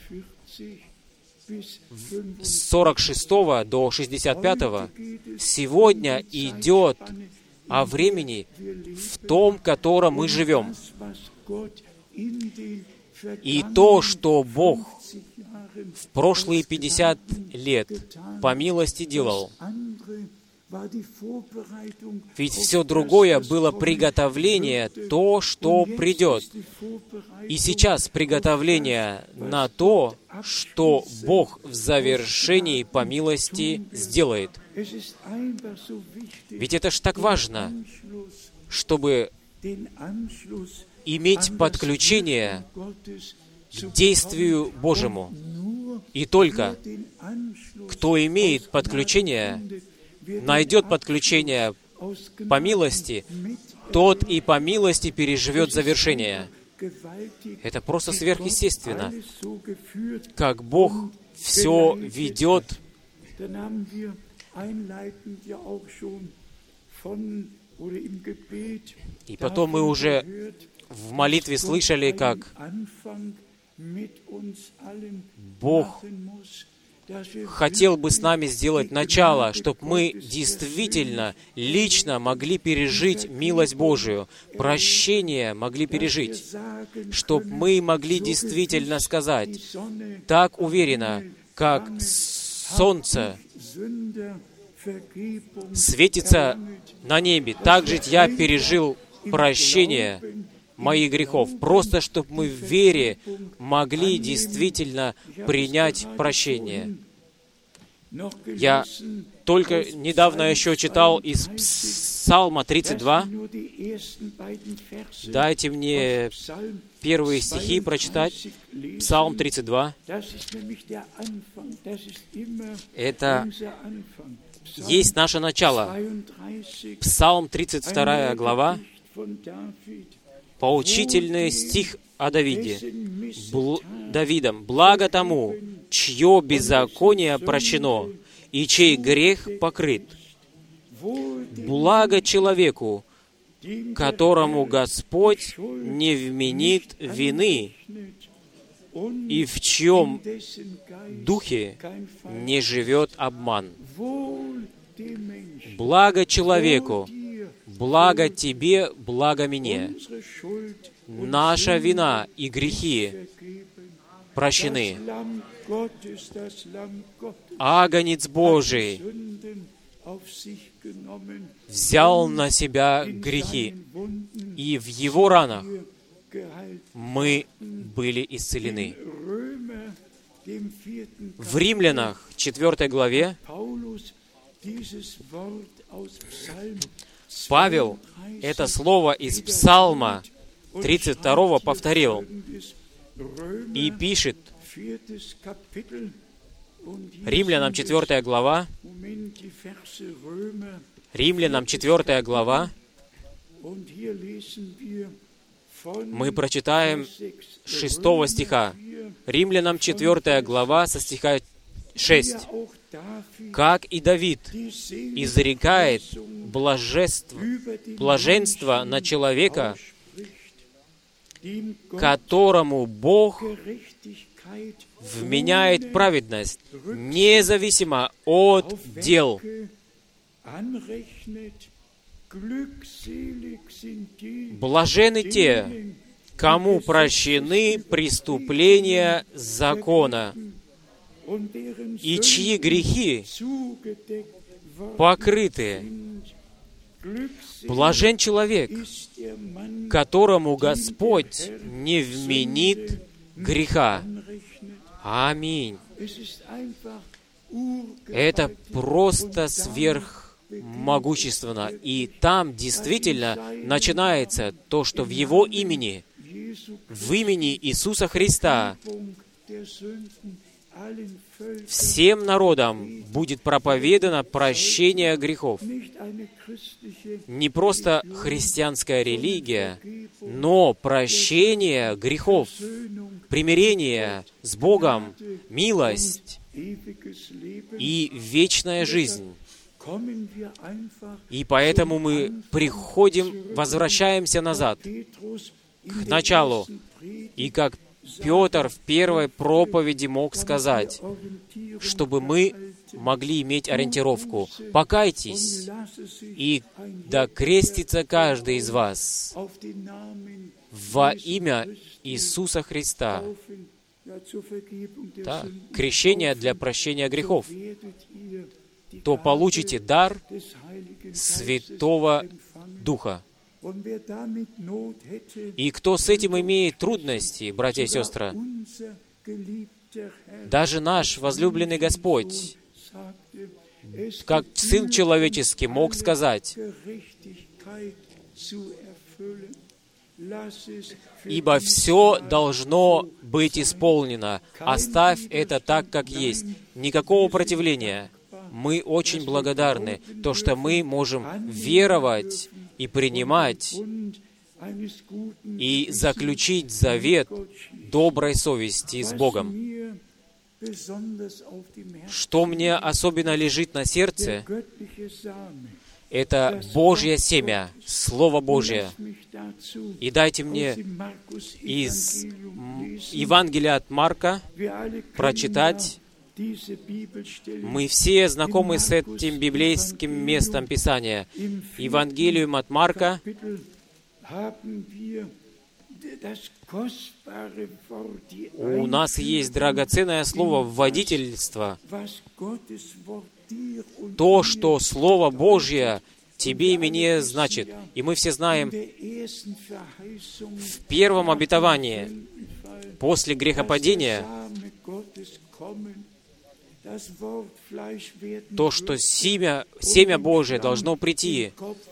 с сорок шестого до шестьдесят пятого, сегодня идет о времени в том, в котором мы живем. И то, что Бог в прошлые пятьдесят лет по милости делал, ведь все другое было приготовление, то, что придет. И сейчас приготовление на то, что Бог в завершении по милости сделает. Ведь это ж так важно, чтобы иметь подключение к действию Божьему. И только кто имеет подключение, найдет подключение по милости, тот и по милости переживет завершение. Это просто сверхъестественно, как Бог все ведет. И потом мы уже в молитве слышали, как Бог хотел бы с нами сделать начало, чтобы мы действительно, лично могли пережить милость Божию, прощение могли пережить, чтобы мы могли действительно сказать, так уверенно, как солнце светится на небе, так же я пережил прощение моих грехов, просто чтобы мы в вере могли действительно принять прощение. Я только недавно еще читал из Псалма тридцать два. Дайте мне первые стихи прочитать. Псалм тридцать два. Это есть наше начало. Псалм тридцать вторая глава. Поучительный стих о Давиде. Бл- Давидом. «Благо тому, чье беззаконие прощено, и чей грех покрыт. Благо человеку, которому Господь не вменит вины, и в чьем духе не живет обман. Благо человеку, благо тебе, благо мне. Наша вина и грехи прощены. Агнец Божий взял на себя грехи, и в Его ранах мы были исцелены. В Римлянах, четвёртой главе, Павел это слово из Псалма тридцать второго повторил и пишет, Римлянам четвёртая глава, Римлянам четвёртая глава, мы прочитаем шестого стиха. Римлянам четвёртая глава со стиха шесть. «Как и Давид изрекает блаженство, блаженство на человека, которому Бог вменяет праведность, независимо от дел». Блаженны те, кому прощены преступления закона, и чьи грехи покрыты. Блажен человек, которому Господь не вменит греха. Аминь. Это просто сверхмогущественно. И там действительно начинается то, что в Его имени, в имени Иисуса Христа, всем народам будет проповедано прощение грехов. Не просто христианская религия, но прощение грехов, примирение с Богом, милость и вечная жизнь. И поэтому мы приходим, возвращаемся назад, к началу. И как Петр в первой проповеди мог сказать, чтобы мы могли иметь ориентировку. «Покайтесь, и да крестится каждый из вас во имя Иисуса Христа». Да, крещение для прощения грехов. То получите дар Святого Духа. И кто с этим имеет трудности, братья и сестры, даже наш возлюбленный Господь, как Сын Человеческий, мог сказать, «Ибо все должно быть исполнено. Оставь это так, как есть». Никакого противления. Мы очень благодарны, то, что мы можем веровать и принимать, и заключить завет доброй совести с Богом. Что мне особенно лежит на сердце, это Божье семя, Слово Божье. И дайте мне из Евангелия от Марка прочитать. Мы все знакомы с этим библейским местом Писания. Евангелием от Марка. У нас есть драгоценное слово «водительство». То, что Слово Божье тебе и мне значит. И мы все знаем, в первом обетовании, после грехопадения, то, что семя, семя Божие должно прийти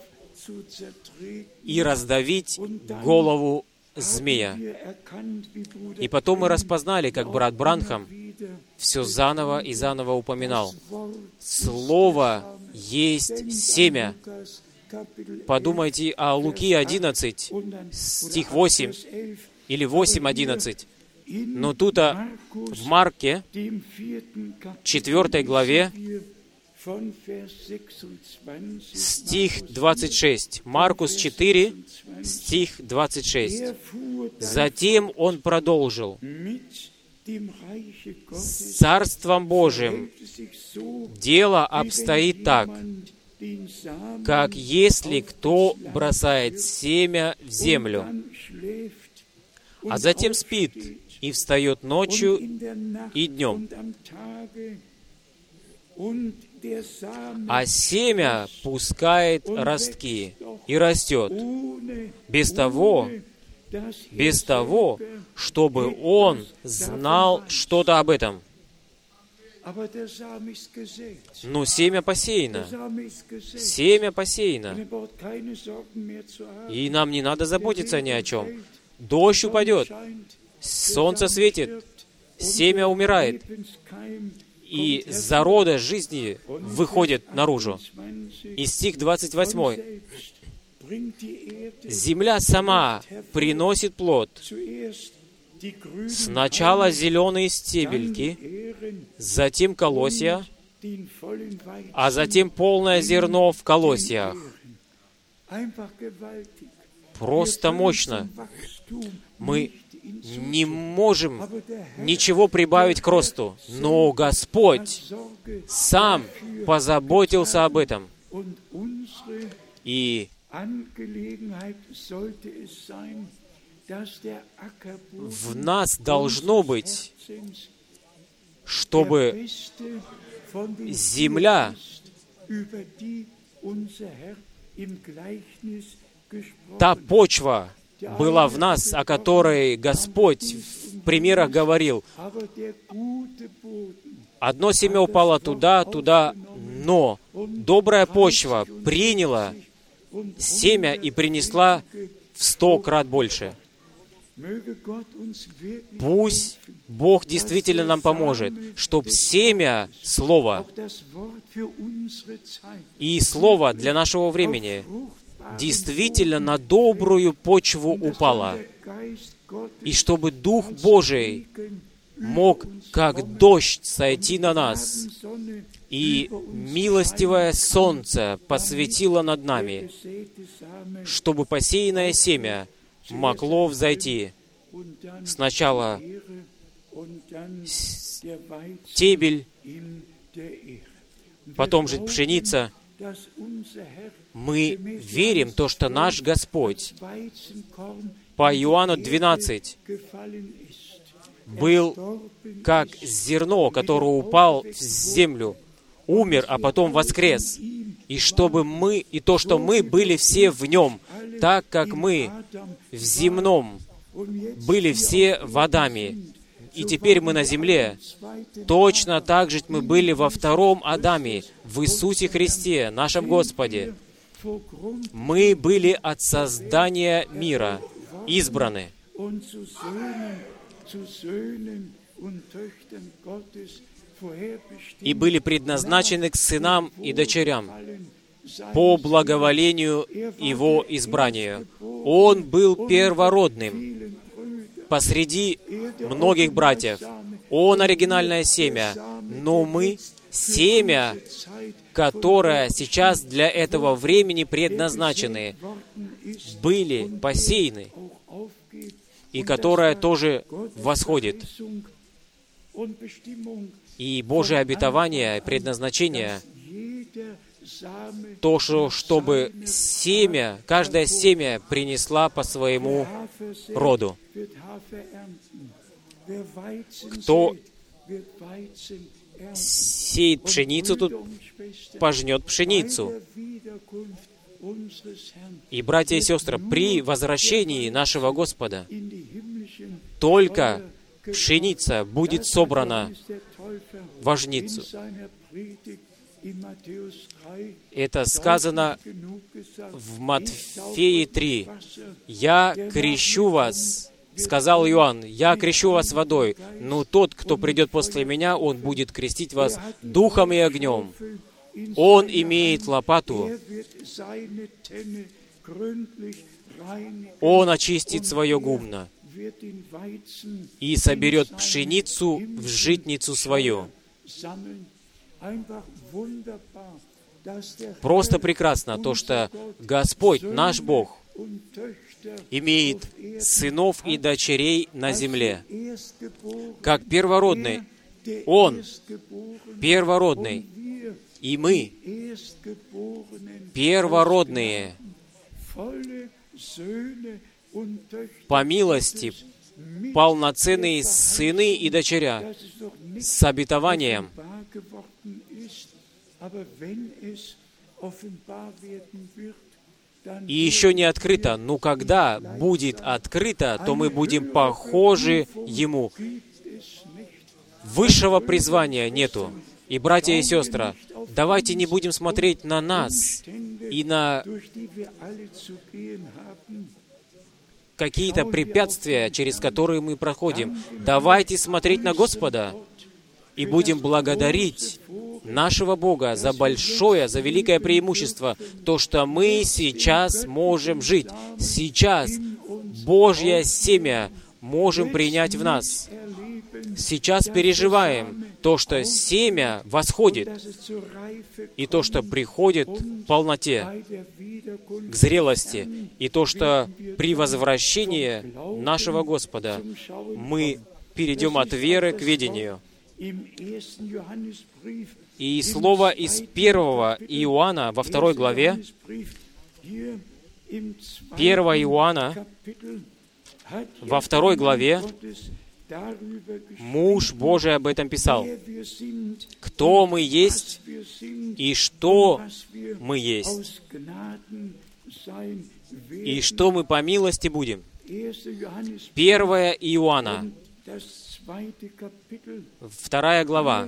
и раздавить голову змея. И потом мы распознали, как брат Бранхам все заново и заново упоминал. Слово есть семя. Подумайте о Луки одиннадцать, стих восемь, или восемь одиннадцать. Но тут а, в Марке, четвёртой главе, стих двадцать шесть. Маркус четыре, стих двадцать шесть. Затем он продолжил. С Царством Божиим дело обстоит так, как если кто бросает семя в землю, а затем спит и встает ночью и днем. А семя пускает ростки и растет, без того, без того, чтобы он знал что-то об этом. Но семя посеяно. Семя посеяно. И нам не надо заботиться ни о чем. Дождь упадет, солнце светит, семя умирает, и зарода жизни выходит наружу. И стих двадцать восьмой. Земля сама приносит плод. Сначала зеленые стебельки, затем колосья, а затем полное зерно в колосьях. Просто мощно. Мы не можем ничего прибавить к росту, но Господь сам позаботился об этом. И в нас должно быть, чтобы земля, та почва была в нас, о которой Господь в примерах говорил. Одно семя упало туда, туда, но добрая почва приняла семя и принесла в сто крат больше. Пусть Бог действительно нам поможет, чтобы семя Слова и Слово для нашего времени действительно на добрую почву упало, и чтобы Дух Божий мог, как дождь, сойти на нас, и милостивое солнце посветило над нами, чтобы посеянное семя могло взойти. Сначала стебель, потом же пшеница. Мы верим в то, что наш Господь по Иоанну двенадцать был как зерно, которое упал в землю, умер, а потом воскрес. И чтобы мы, и то, что мы были все в Нем, так как мы в земном были все в Адаме, и теперь мы на земле, точно так же мы были во втором Адаме, в Иисусе Христе, нашем Господе. Мы были от создания мира избраны. И были предназначены к сынам и дочерям по благоволению Его избрания. Он был первородным посреди многих братьев. Он оригинальное семя, но мы семя, которое сейчас для этого времени предназначены, были посеяны, и которое тоже восходит. И Божие обетование, предназначение, то, что, чтобы семя, каждое семя принесла по своему роду. Кто сеет пшеницу, тут пожнет пшеницу. И, братья и сестры, при возвращении нашего Господа только пшеница будет собрана в жницу. Это сказано в Матфея три. «Я крещу вас», сказал Иоанн, «Я крещу вас водой, но тот, кто придет после меня, он будет крестить вас духом и огнем. Он имеет лопату, он очистит свое гумно и соберет пшеницу в житницу свою». Просто прекрасно то, что Господь, наш Бог, имеет сынов и дочерей на земле. Как первородный, Он первородный, и мы первородные по милости, полноценные сыны и дочеря с обетованием. И еще не открыто, но когда будет открыто, то мы будем похожи Ему. Высшего призвания нету. И, братья и сестры, давайте не будем смотреть на нас и на какие-то препятствия, через которые мы проходим. Давайте смотреть на Господа и будем благодарить нашего Бога за большое, за великое преимущество, то, что мы сейчас можем жить. Сейчас Божье семя можем принять в нас. Сейчас переживаем то, что семя восходит, и то, что приходит к полноте, к зрелости, и то, что при возвращении нашего Господа мы перейдем от веры к видению. И слово из первого Иоанна во второй главе, первого Иоанна во второй главе, муж Божий об этом писал. Кто мы есть и что мы есть, и что мы по милости будем. первое Иоанна, вторая глава.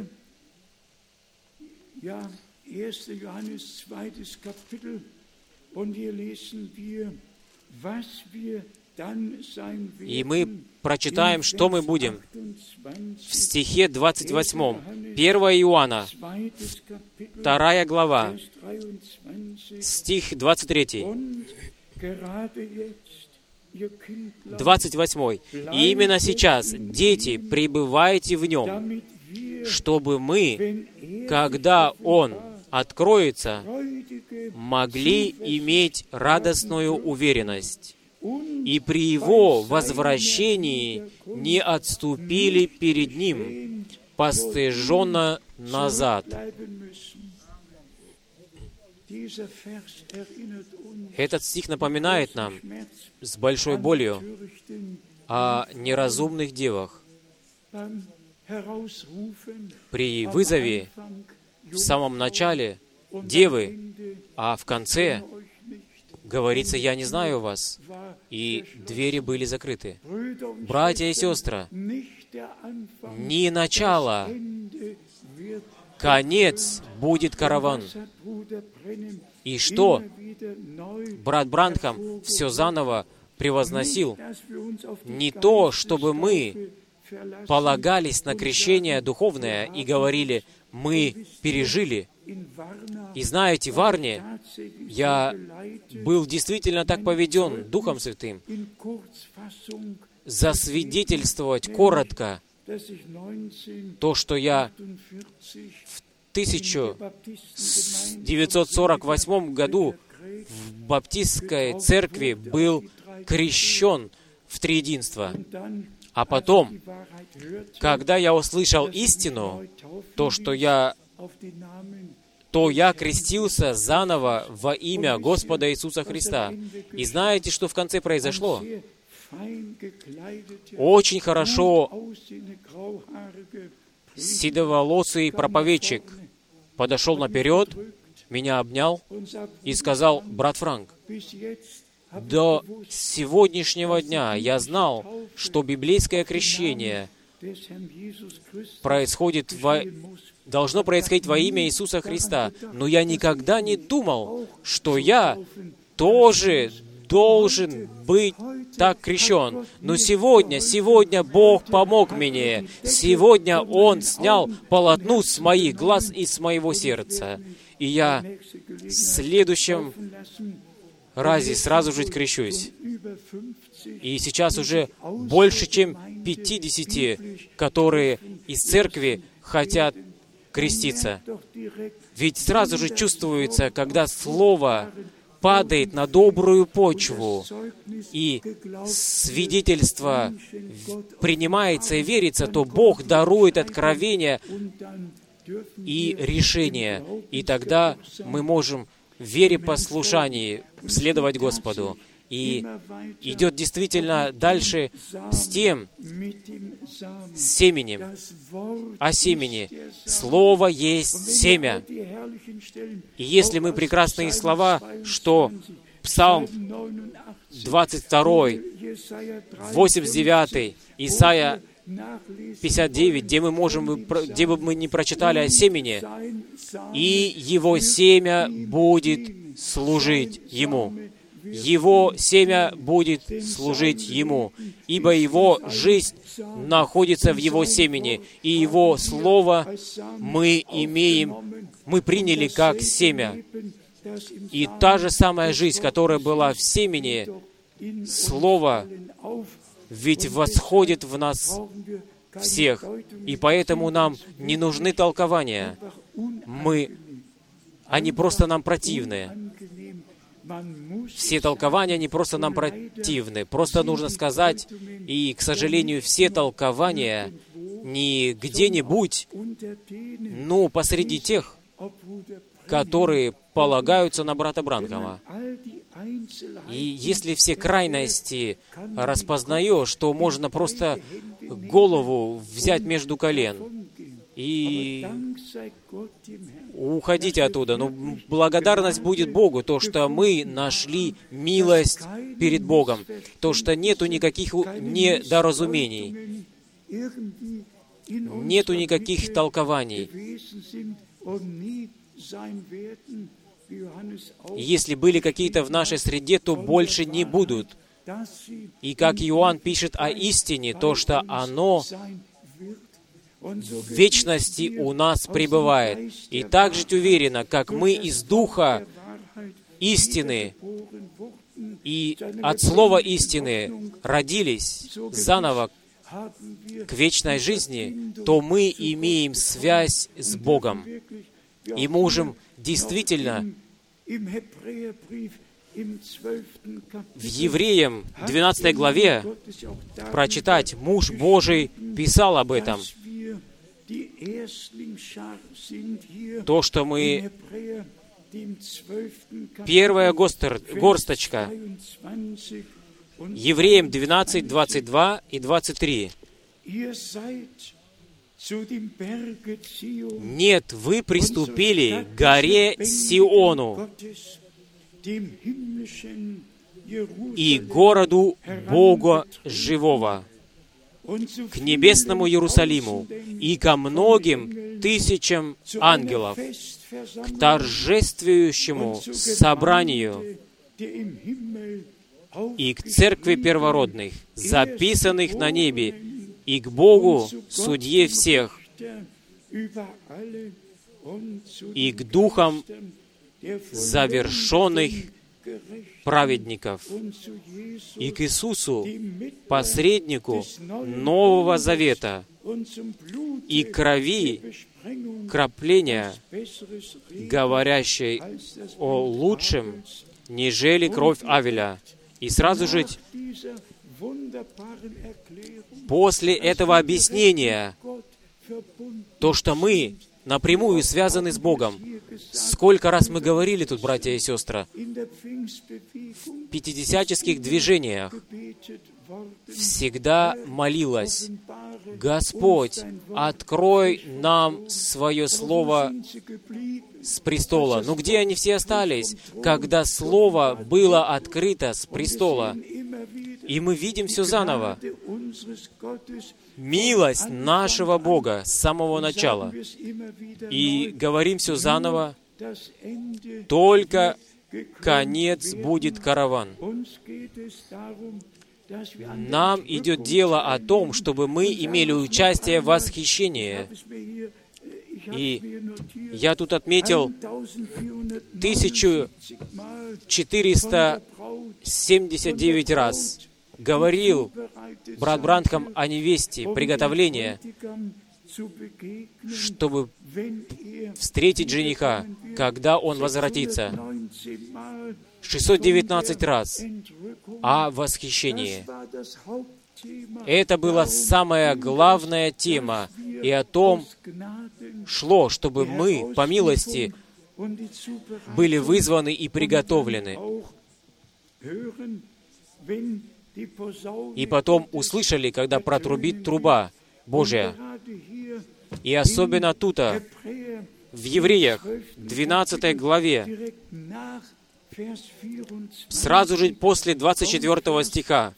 И мы прочитаем, что мы будем в стихе двадцать восьмом. первое Иоанна, вторая глава, стих двадцать третий. двадцать восьмой. «И именно сейчас, дети, пребывайте в Нем, чтобы мы, когда Он откроется, могли иметь радостную уверенность, и при Его возвращении не отступили перед Ним постыженно назад». Этот стих напоминает нам с большой болью о неразумных девах. При вызове в самом начале девы, а в конце говорится: «Я не знаю вас», и двери были закрыты. Братья и сестры, не начало, конец будет караван. И что брат Бранхам все заново превозносил? Не то, чтобы мы полагались на крещение духовное и говорили: «Мы пережили». И знаете, в Варне я был действительно так поведен Духом Святым, засвидетельствовать коротко то, что я в тысяча девятьсот сорок восьмом году в Баптистской церкви был крещен в триединство. А потом, когда я услышал истину, то, что я, то я крестился заново во имя Господа Иисуса Христа. И знаете, что в конце произошло? Очень хорошо седоволосый проповедчик подошел наперед, меня обнял и сказал: «Брат Франк, до сегодняшнего дня я знал, что библейское крещение происходит во... должно происходить во имя Иисуса Христа, но я никогда не думал, что я тоже должен быть так крещен. Но сегодня, сегодня Бог помог мне. Сегодня Он снял полотно с моих глаз и с моего сердца. И я в следующем разе сразу же крещусь. И сейчас уже больше, чем пятидесяти, которые из церкви хотят креститься. Ведь сразу же чувствуется, когда Слово падает на добрую почву, и свидетельство принимается и верится, то Бог дарует откровение и решение. И тогда мы можем в вере послушании следовать Господу. И идет действительно дальше с тем, с семенем, о семени. Слово есть семя. И если мы прекрасные слова, что Псалм двадцать второй, восемьдесят девятый, Исайя пятьдесят девять, где мы можем, где бы мы ни прочитали о семени, и его семя будет служить ему. Его семя будет служить ему, ибо его жизнь находится в его семени, и его слово мы имеем, мы приняли как семя. И та же самая жизнь, которая была в семени, слово ведь восходит в нас всех, и поэтому нам не нужны толкования. Мы, они просто нам противны. Все толкования, они просто нам противны. Просто нужно сказать, и, к сожалению, все толкования не где-нибудь, ну, посреди тех, которые полагаются на брата Бранхама. И если все крайности распознаешь, то можно просто голову взять между колен и уходите оттуда. Но благодарность будет Богу, то, что мы нашли милость перед Богом, то, что нету никаких недоразумений, нету никаких толкований. Если были какие-то в нашей среде, то больше не будут. И как Иоанн пишет о истине, то, что оно в вечности у нас пребывает. И так же уверенно, как мы из Духа истины и от Слова истины родились заново к вечной жизни, то мы имеем связь с Богом. И можем действительно в Евреям двенадцатой главе прочитать, муж Божий писал об этом. То, что мы первая горсточка. Евреям двенадцать, двадцать два и двадцать три. «Нет, вы приступили к горе Сиону и городу Бога Живого, к небесному Иерусалиму и ко многим тысячам ангелов, к торжествующему собранию и к церкви первородных, записанных на небе, и к Богу, судье всех, и к духам завершенных праведников, и к Иисусу, посреднику Нового Завета, и к крови крапления, говорящей о лучшем, нежели кровь Авеля». И сразу же После этого объяснения, то, что мы напрямую связаны с Богом. Сколько раз мы говорили тут, братья и сестры, в пятидесятнических движениях всегда молилась: «Господь, открой нам свое Слово с престола». Ну где они все остались, когда Слово было открыто с престола? И мы видим все заново. Милость нашего Бога с самого начала. И говорим все заново, только конец будет караван. Нам идет дело о том, чтобы мы имели участие в восхищении. И я тут отметил тысячу четыреста семьдесят девять раз говорил брат Бранхам о невесте, приготовление, чтобы встретить жениха, когда он возвратится. шестьсот девятнадцать раз о восхищении. Это была самая главная тема, и о том шло, чтобы мы, по милости, были вызваны и приготовлены. И потом услышали, когда протрубит труба Божья. И особенно тут, в Евреях, двенадцатой главе, сразу же после двадцать четвёртого стиха,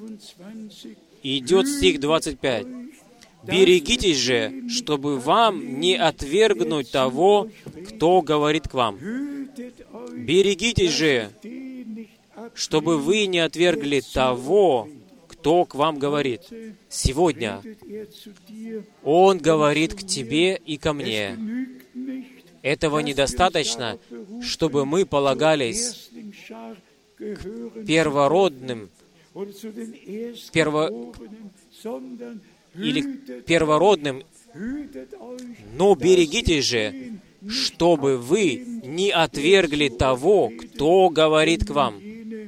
идет стих двадцать пять. «Берегитесь же, чтобы вам не отвергнуть того, кто говорит к вам». Берегитесь же, чтобы вы не отвергли того, кто к вам говорит. Сегодня Он говорит к тебе и ко мне. Этого недостаточно, чтобы мы полагались к первородным, перво... или к первородным, но берегитесь же, чтобы вы не отвергли того, кто говорит к вам.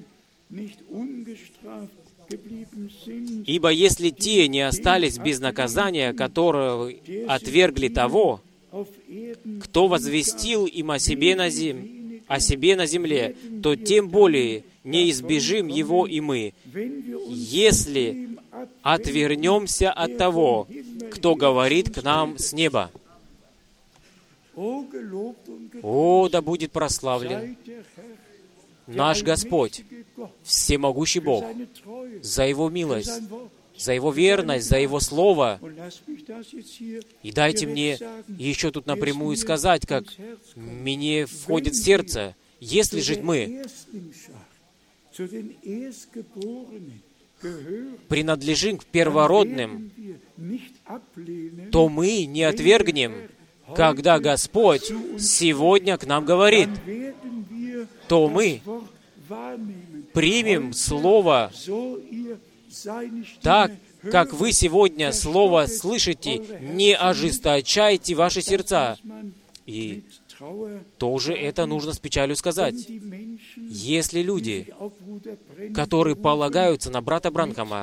Ибо если те не остались без наказания, которые отвергли того, кто возвестил им о себе на зем... о себе на земле, то тем более не избежим его и мы, если отвернемся от того, кто говорит к нам с неба. О, да будет прославлен наш Господь, всемогущий Бог, за Его милость, за Его верность, за Его Слово. И дайте мне еще тут напрямую сказать, как мне входит в сердце, если же мы принадлежим к первородным, то мы не отвергнем, когда Господь сегодня к нам говорит, то мы примем Слово так, как вы сегодня Слово слышите, не ожесточайте ваши сердца. И тоже это нужно с печалью сказать. Если люди, которые полагаются на брата Бранхама,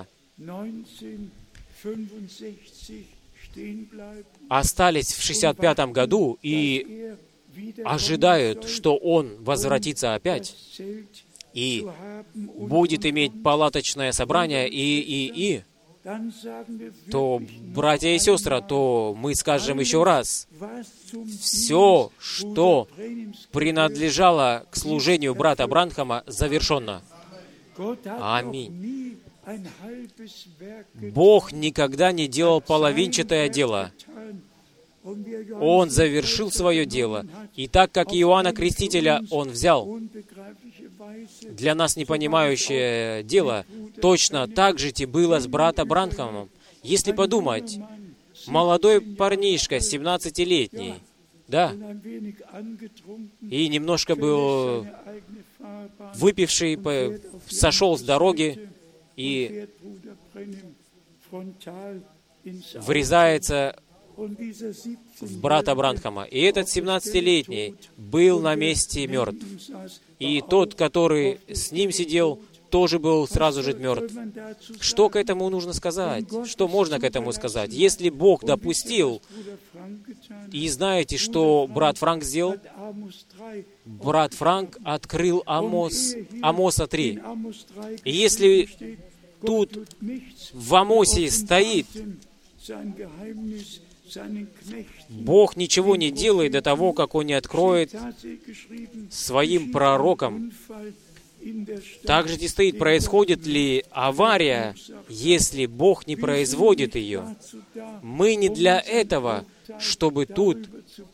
остались в шестьдесят пятом году и ожидают, что он возвратится опять и будет иметь палаточное собрание и, и, и, то, братья и сестры, то мы скажем еще раз, все, что принадлежало к служению брата Бранхама, завершено. Аминь. Бог никогда не делал половинчатое дело. Он завершил свое дело. И так как Иоанна Крестителя Он взял для нас непонимающее дело, точно так же было с братом Бранхамом. Если подумать, молодой парнишка, семнадцатилетний, да, и немножко был выпивший, сошел с дороги и врезается в брата Бранхама. И этот семнадцатилетний был на месте мертв. И тот, который с ним сидел, тоже был сразу же мертв. Что к этому нужно сказать? Что можно к этому сказать? Если Бог допустил, и знаете, что брат Франк сделал? Брат Франк открыл Амос, Амоса три. И если тут в Амосе стоит: Бог ничего не делает до того, как Он не откроет своим пророкам. Также здесь стоит, происходит ли авария, если Бог не производит ее. Мы не для этого, чтобы тут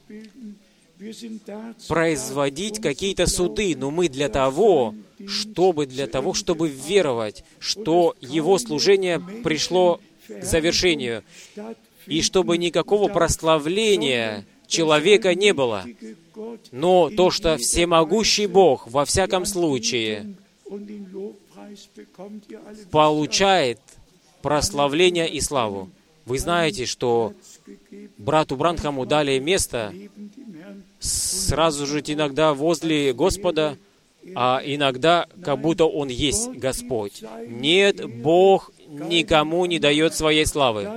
производить какие-то суды, но мы для того, чтобы для того, чтобы веровать, что Его служение пришло к завершению, и чтобы никакого прославления человека не было. Но то, что всемогущий Бог во всяком случае получает прославление и славу. Вы знаете, что брату Бранхаму дали место сразу же иногда возле Господа, а иногда как будто Он есть Господь. Нет, Бог никому не дает своей славы.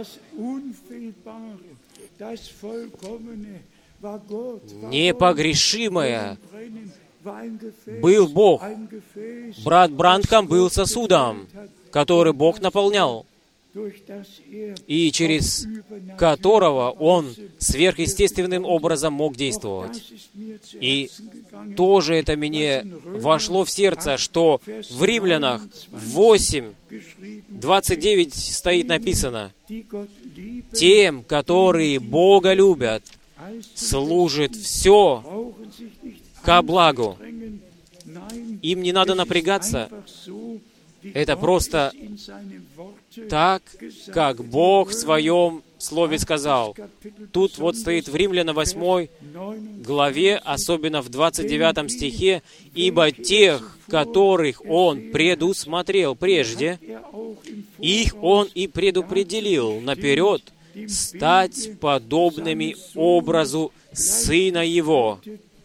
Непогрешимое был Бог. Брат Бранхам был сосудом, который Бог наполнял, и через которого Он сверхъестественным образом мог действовать. И тоже это мне вошло в сердце, что в Римлянах восемь, двадцать девять стоит написано: «Тем, которые Бога любят, служит все ко благу». Им не надо напрягаться. Это просто так, как Бог в Своем Слове сказал. Тут вот стоит в Римлянам восьмой главе, особенно в двадцать девятом стихе: «Ибо тех, которых Он предусмотрел прежде, их Он и предопределил наперед стать подобными образу Сына Его.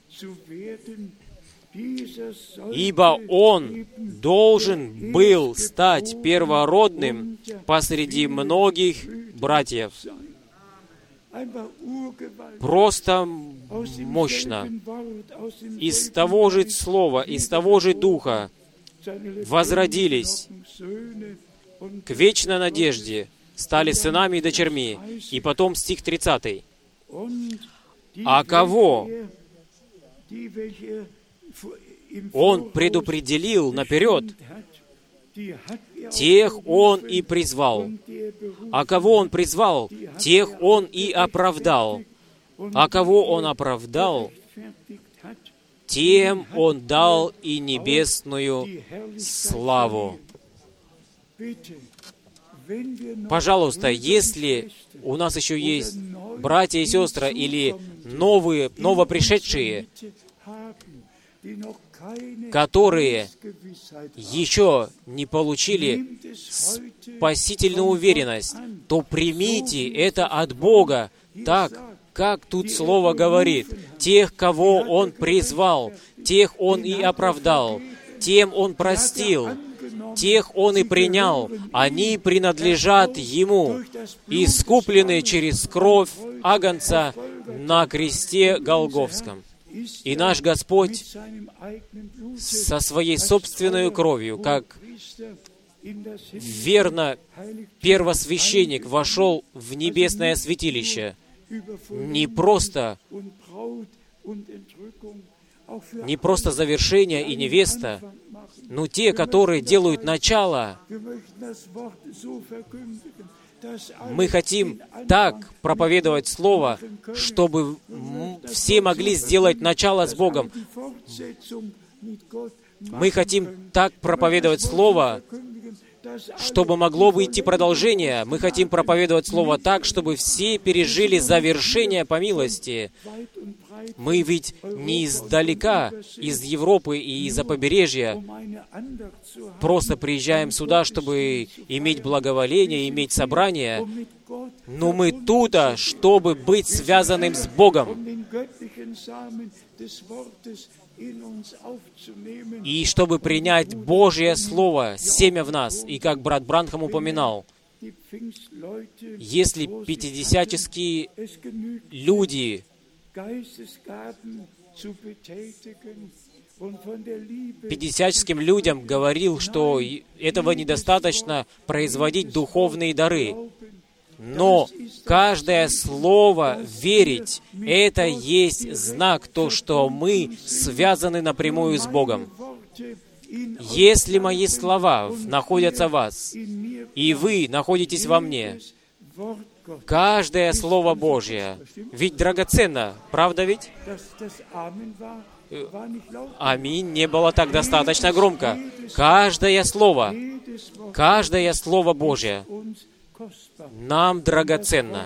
Ибо Он должен был стать первородным посреди многих братьев». Просто мощно. Из того же слова, из того же духа возродились к вечной надежде, стали сынами и дочерьми. И потом стих тридцатый. «А кого Он предопределил наперед, тех Он и призвал. А кого Он призвал, тех Он и оправдал. А кого Он оправдал, тем Он дал и небесную славу». Пожалуйста, если у нас еще есть братья и сестры или новые, новопришедшие, которые еще не получили спасительную уверенность, то примите это от Бога, так, как тут Слово говорит: «Тех, кого Он призвал, тех Он и оправдал, тем Он простил, тех Он и принял, они принадлежат Ему, искупленные через кровь Агнца на кресте Голгофском». И наш Господь со Своей собственной кровью, как верно первосвященник, вошел в небесное святилище, не просто, не просто завершение и невеста, но те, которые делают начало. Мы хотим так проповедовать Слово, чтобы все могли сделать начало с Богом. Мы хотим так проповедовать Слово, чтобы могло выйти продолжение. Мы хотим проповедовать Слово так, чтобы все пережили завершение по милости. Мы ведь не издалека, из Европы и из-за побережья, просто приезжаем сюда, чтобы иметь благоволение, иметь собрание, но мы тут, чтобы быть связанным с Богом, и чтобы принять Божье Слово, семя в нас. И как брат Бранхам упоминал, если пятидесятнические люди пятидесятническим людям говорил, что этого недостаточно производить духовные дары. Но каждое слово верить, это есть знак, то, что мы связаны напрямую с Богом. Если мои слова находятся в вас, и вы находитесь во мне, каждое Слово Божье, ведь драгоценно, правда ведь? Аминь не было так достаточно громко. Каждое Слово, каждое Слово Божье нам драгоценно.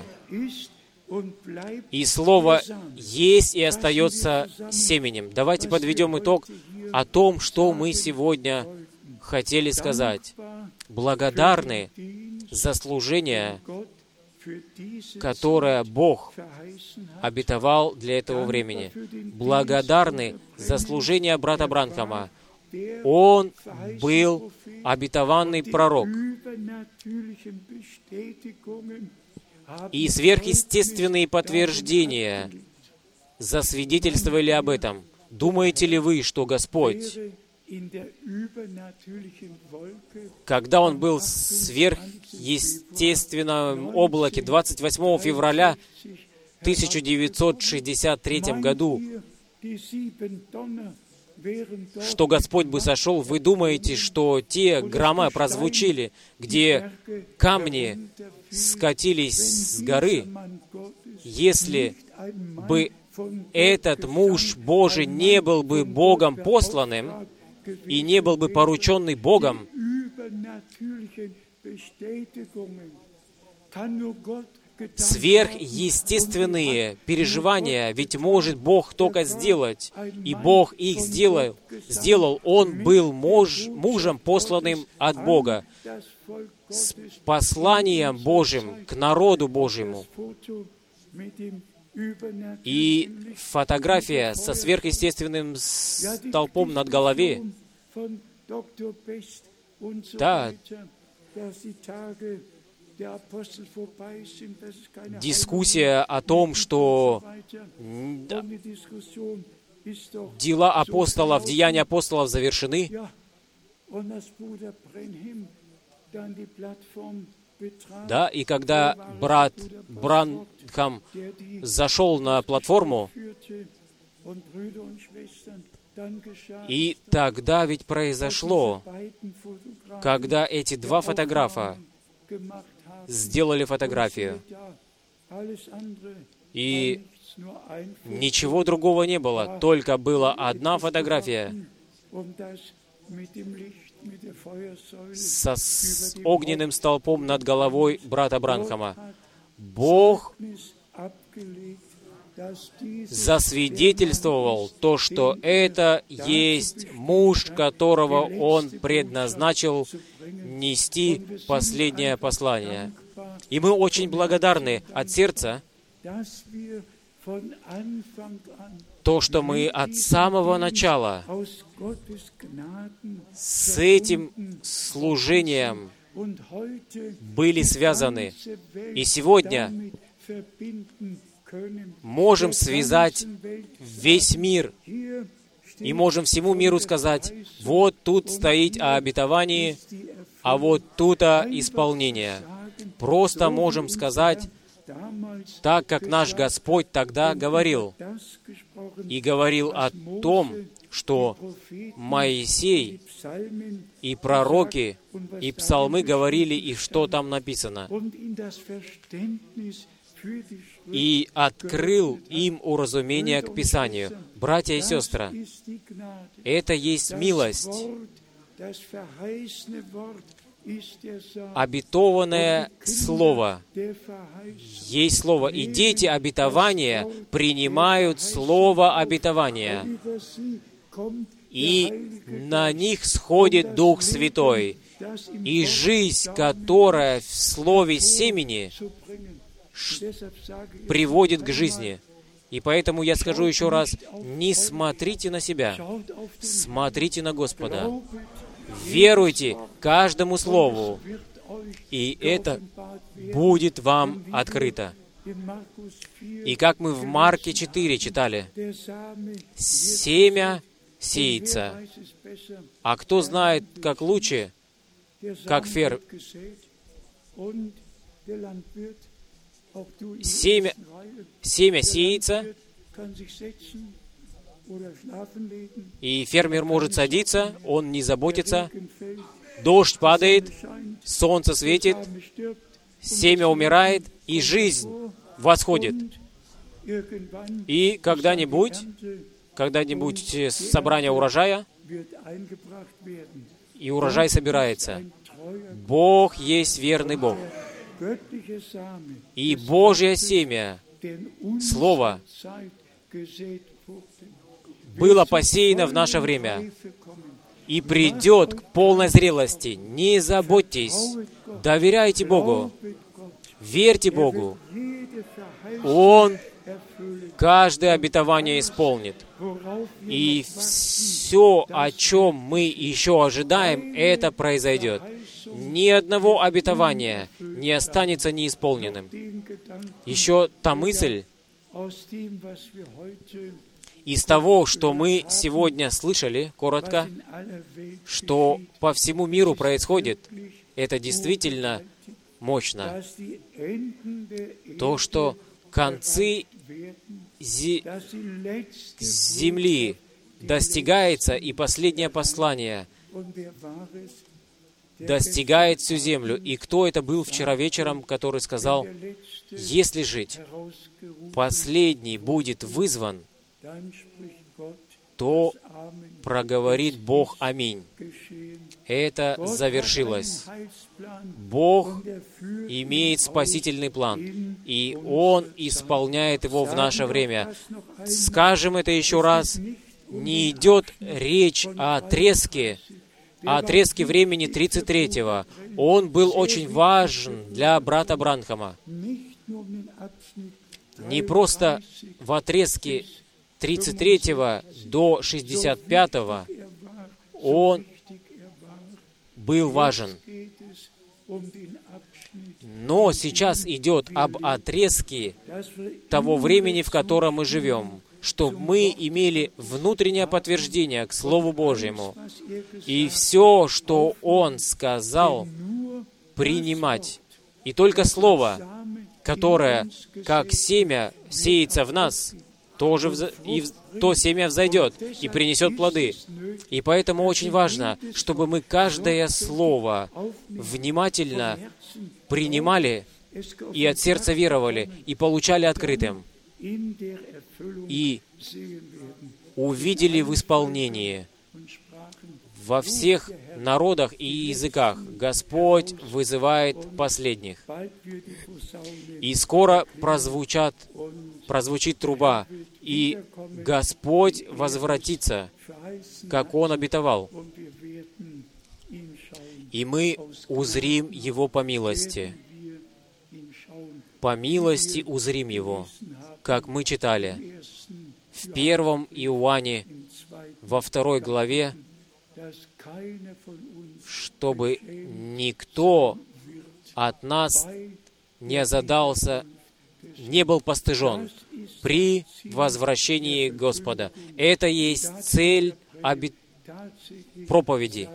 И Слово есть и остается семенем. Давайте подведем итог о том, что мы сегодня хотели сказать. Благодарны за служение, которое Бог обетовал для этого времени. Благодарны за служение брата Бранхама. Он был обетованный пророк. И сверхъестественные подтверждения засвидетельствовали об этом. Думаете ли вы, что Господь, когда Он был в сверхъестественном облаке двадцать восьмого февраля тысяча девятьсот шестьдесят третьем году, что Господь бы сошел, вы думаете, что те грома прозвучили, где камни скатились с горы, если бы этот муж Божий не был бы Богом посланным и не был бы порученный Богом, сверхъестественные переживания, ведь может Бог только сделать, и Бог их сделал. сделал. Он был муж, мужем, посланным от Бога, с посланием Божьим к народу Божьему. И фотография со сверхъестественным столпом над головой, да, дискуссия о том, что дела апостолов, деяния апостолов завершены. Да, и когда брат Бранхам зашел на платформу, и тогда ведь произошло, когда эти два фотографа сделали фотографию, и ничего другого не было, только была одна фотография со с огненным столпом над головой брата Бранхама. Бог засвидетельствовал то, что это есть муж, которого Он предназначил нести последнее послание. И мы очень благодарны от сердца, то, что мы от самого начала с этим служением были связаны. И сегодня можем связать весь мир и можем всему миру сказать, вот тут стоит о обетовании, а вот тут о исполнении. Просто можем сказать, так как наш Господь тогда говорил, и говорил о том, что Моисей и пророки и псалмы говорили, и что там написано, и открыл им уразумение к Писанию. Братья и сестры, это есть милость, обетованное Слово. Есть Слово. И дети обетования принимают Слово обетования. И на них сходит Дух Святой. И жизнь, которая в Слове семени, приводит к жизни. И поэтому я скажу еще раз, не смотрите на себя, смотрите на Господа. Веруйте каждому слову, и это будет вам открыто. И как мы в Марке четыре читали, семя сеется. А кто знает, как лучше, как фер... Семя, семя сеется, и фермер может садиться, он не заботится, дождь падает, солнце светит, семя умирает, и жизнь восходит. И когда-нибудь, когда-нибудь собрание урожая, и урожай собирается. Бог есть верный Бог. И Божье семя, Слово, было посеяно в наше время и придет к полной зрелости. Не заботьтесь, доверяйте Богу, верьте Богу. Он каждое обетование исполнит. И все, о чем мы еще ожидаем, это произойдет. Ни одного обетования не останется неисполненным. Еще та мысль из того, что мы сегодня слышали, коротко, что по всему миру происходит, это действительно мощно. То, что концы земли достигается, и последнее послание достигает всю землю. И кто это был вчера вечером, который сказал, если жить, последний будет вызван, то проговорит Бог «Аминь». Это завершилось. Бог имеет спасительный план, и Он исполняет его в наше время. Скажем это еще раз, не идет речь о отрезке, о отрезке времени тридцать третьего. Он был очень важен для брата Бранхама. Не просто в отрезке тридцать третьего до шестьдесят пятого он был важен. Но сейчас идет об отрезке того времени, в котором мы живем, чтобы мы имели внутреннее подтверждение к Слову Божьему. И все, что Он сказал, принимать. И только Слово, которое, как семя, сеется в нас, тоже вза... и то семя взойдет и принесет плоды. И поэтому очень важно, чтобы мы каждое слово внимательно принимали и от сердца веровали, и получали открытым, и увидели в исполнении во всех народах и языках. Господь вызывает последних. И скоро прозвучат, прозвучит труба, и Господь возвратится, как Он обетовал. И мы узрим Его по милости. По милости узрим Его, как мы читали в первом Иоанне, во второй главе, чтобы никто от нас не озадался, не был постыжен при возвращении Господа. Это есть цель обет... проповеди.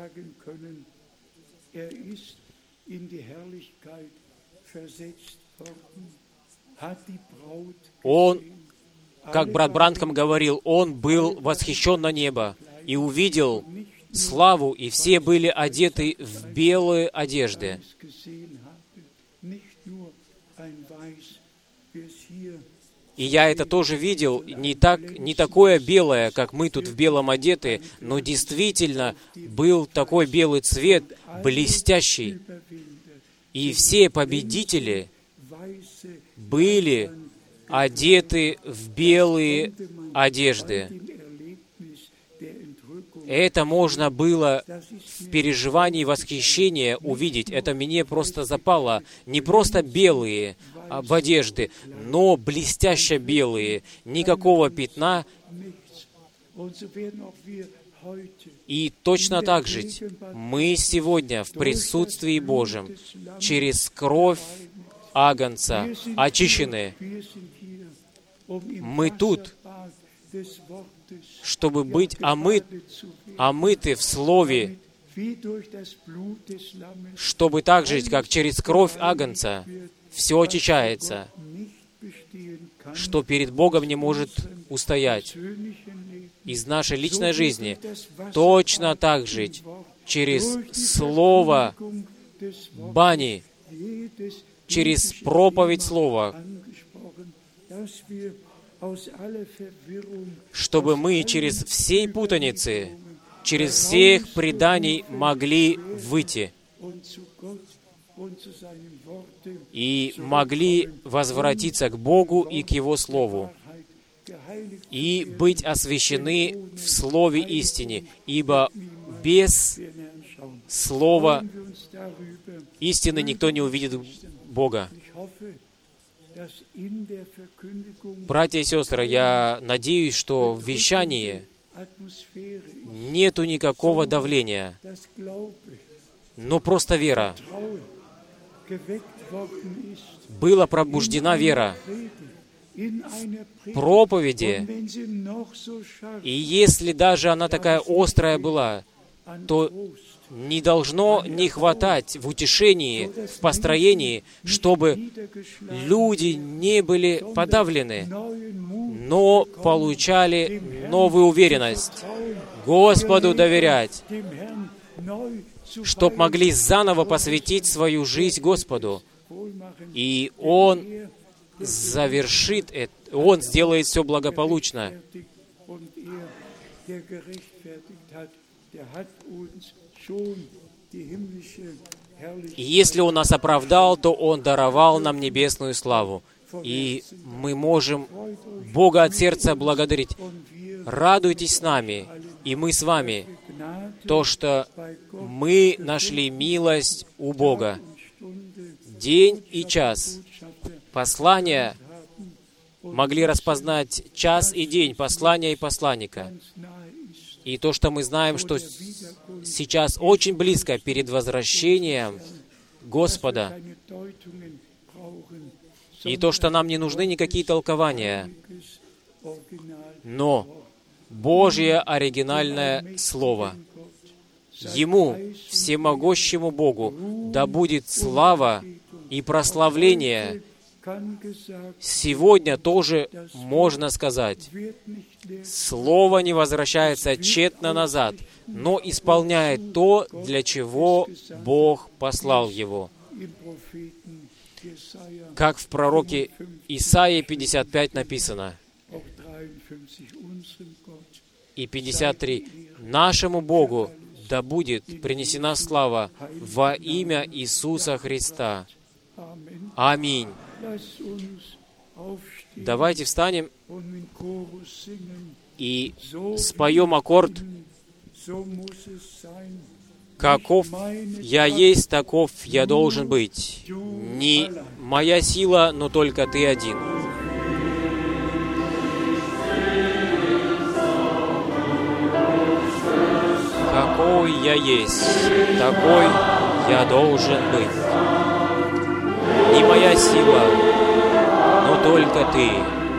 Он, как брат Бранхам говорил, он был восхищен на небо и увидел славу, и все были одеты в белые одежды. И я это тоже видел, не, так, не такое белое, как мы тут в белом одеты, но действительно был такой белый цвет, блестящий. И все победители были одеты в белые одежды. Это можно было в переживании восхищения увидеть. Это мне просто запало. Не просто белые, в одежды, но блестяще белые, никакого пятна. И точно так же мы сегодня в присутствии Божьем через кровь Агнца очищены. Мы тут, чтобы быть омыт, омыты в Слове, чтобы так же, как через кровь Агнца, все очищается, что перед Богом не может устоять. Из нашей личной жизни точно так же через Слово бани, через проповедь Слова, чтобы мы через всей путаницы, через всех преданий могли выйти и могли возвратиться к Богу и к Его Слову, и быть освящены в Слове истине, ибо без Слова истины никто не увидит Бога. Братья и сестры, я надеюсь, что в вещании нету никакого давления, но просто вера. Была пробуждена вера в проповеди, и если даже она такая острая была, то не должно не хватать в утешении, в построении, чтобы люди не были подавлены, но получали новую уверенность, Господу доверять, чтоб могли заново посвятить свою жизнь Господу. И Он завершит это, Он сделает все благополучно. И если Он нас оправдал, то Он даровал нам небесную славу. И мы можем Бога от сердца благодарить. Радуйтесь с нами, и мы с вами, то, что мы нашли милость у Бога. День и час. Послания могли распознать час и день, послания и посланника. И то, что мы знаем, что сейчас очень близко перед возвращением Господа, и то, что нам не нужны никакие толкования, но Божье оригинальное Слово. Ему, всемогущему Богу, да будет слава и прославление. Сегодня тоже можно сказать, Слово не возвращается тщетно назад, но исполняет то, для чего Бог послал его. Как в пророке Исаии пятьдесят пять написано, и пятьдесят три, «Нашему Богу да будет принесена слава во имя Иисуса Христа». Аминь. Давайте встанем и споем аккорд «Каков я есть, таков я должен быть. Не моя сила, но только Ты один». Какой я есть, такой я должен быть. Не моя сила, но только Ты.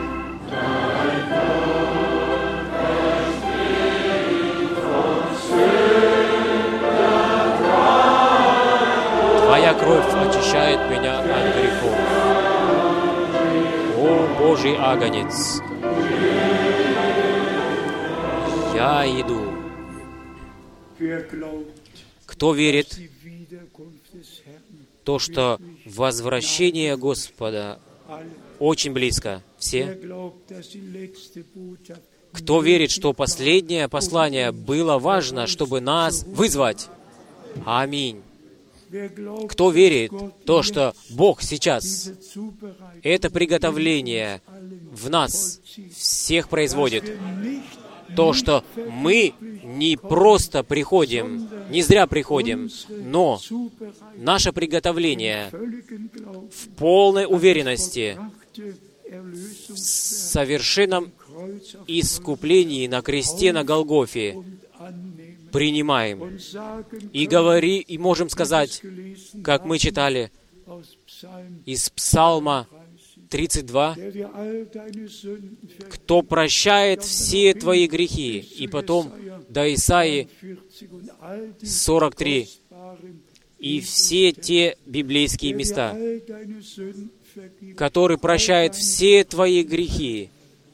Твоя кровь очищает меня от грехов. О, Божий Агнец, я иду. Кто верит то, что возвращение Господа очень близко? Все? Кто верит, что последнее послание было важно, чтобы нас вызвать? Аминь. Кто верит то, что Бог сейчас это приготовление в нас всех производит, то, что мы не просто приходим, не зря приходим, но наше приготовление в полной уверенности в совершенном искуплении на кресте на Голгофе принимаем и говори, и можем сказать, как мы читали из Псалма тридцать два, «Кто прощает все твои грехи». И потом до Исаии сорок три. И все те библейские места, который прощает все твои грехи.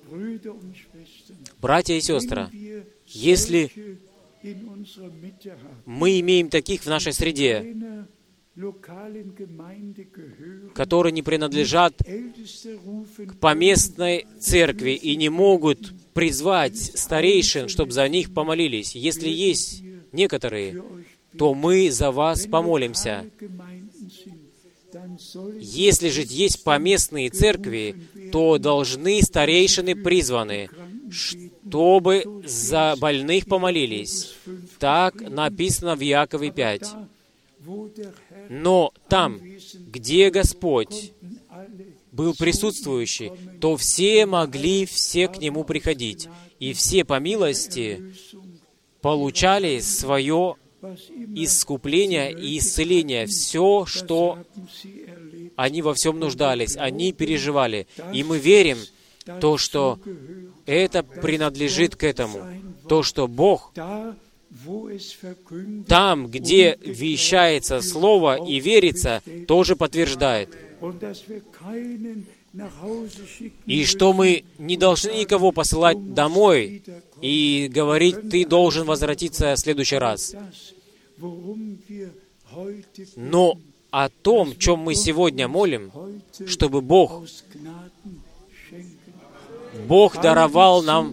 Братья и сестры, если мы имеем таких в нашей среде, которые не принадлежат к поместной церкви и не могут призвать старейшин, чтобы за них помолились. Если есть некоторые, то мы за вас помолимся. Если же есть поместные церкви, то должны старейшины призваны, чтобы за больных помолились. Так написано в Иакове пять. Но там, где Господь был присутствующий, то все могли все к Нему приходить, и все по милости получали свое искупление и исцеление. Все, что они во всем нуждались, они переживали. И мы верим, то, что это принадлежит к этому. То, что Бог там, где вещается Слово и верится, тоже подтверждает. И что мы не должны никого посылать домой и говорить, ты должен возвратиться в следующий раз. Но о том, чем мы сегодня молим, чтобы Бог, Бог даровал нам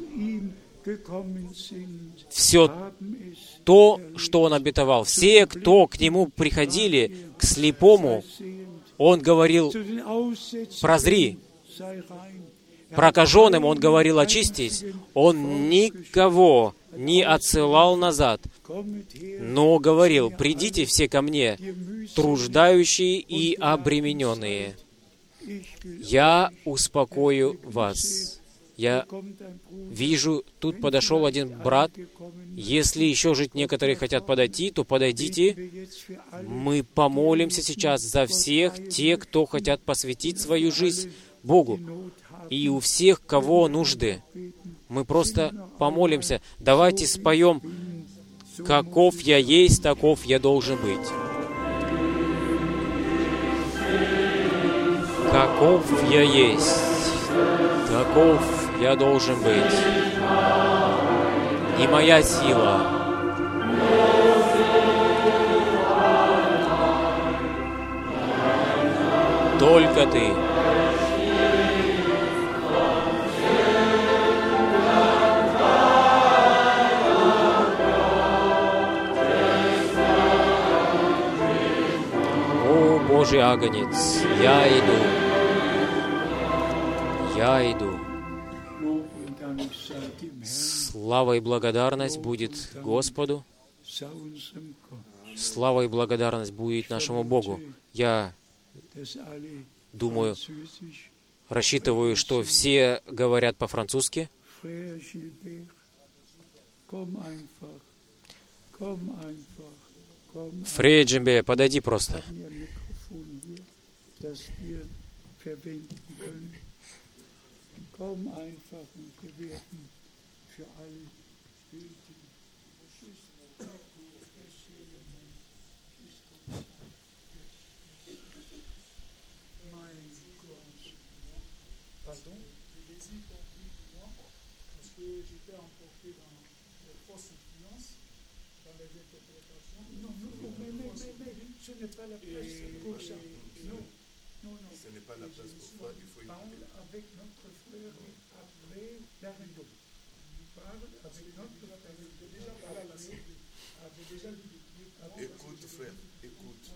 все то, что Он обетовал. Все, кто к Нему приходили, к слепому, Он говорил, прозри. Прокаженным Он говорил, очистись. Он никого не отсылал назад, но говорил, придите все ко мне, труждающие и обремененные. Я успокою вас. Я вижу, тут подошел один брат. Если еще же некоторые хотят подойти, то подойдите. Мы помолимся сейчас за всех тех, кто хотят посвятить свою жизнь Богу. И у всех, кого нужды. Мы просто помолимся. Давайте споем «Каков я есть, таков я должен быть». Каков я есть, таков я должен быть. И моя сила только Ты. О, Божий агнец, я иду. Я иду. Слава и благодарность будет Господу. Слава и благодарность будет нашему Богу. Я думаю, рассчитываю, что все говорят по-французски. Фрей Джимбе, подойди просто. Komm einfach und wir werden für alle beten. Mein Gott. Pardon? Parce que j'étais emporté dans les fausses influences, dans les interprétations. Non, non, non, mais, mais, mais, mais ce n'est pas la place pour ça. Non, non, non. Ce n'est pas la place pour ça, il faut écouter. Avec notre frère après Dario. Parle avec notre frère. Déjà parlé. Avait déjà écoute, frère, écoute.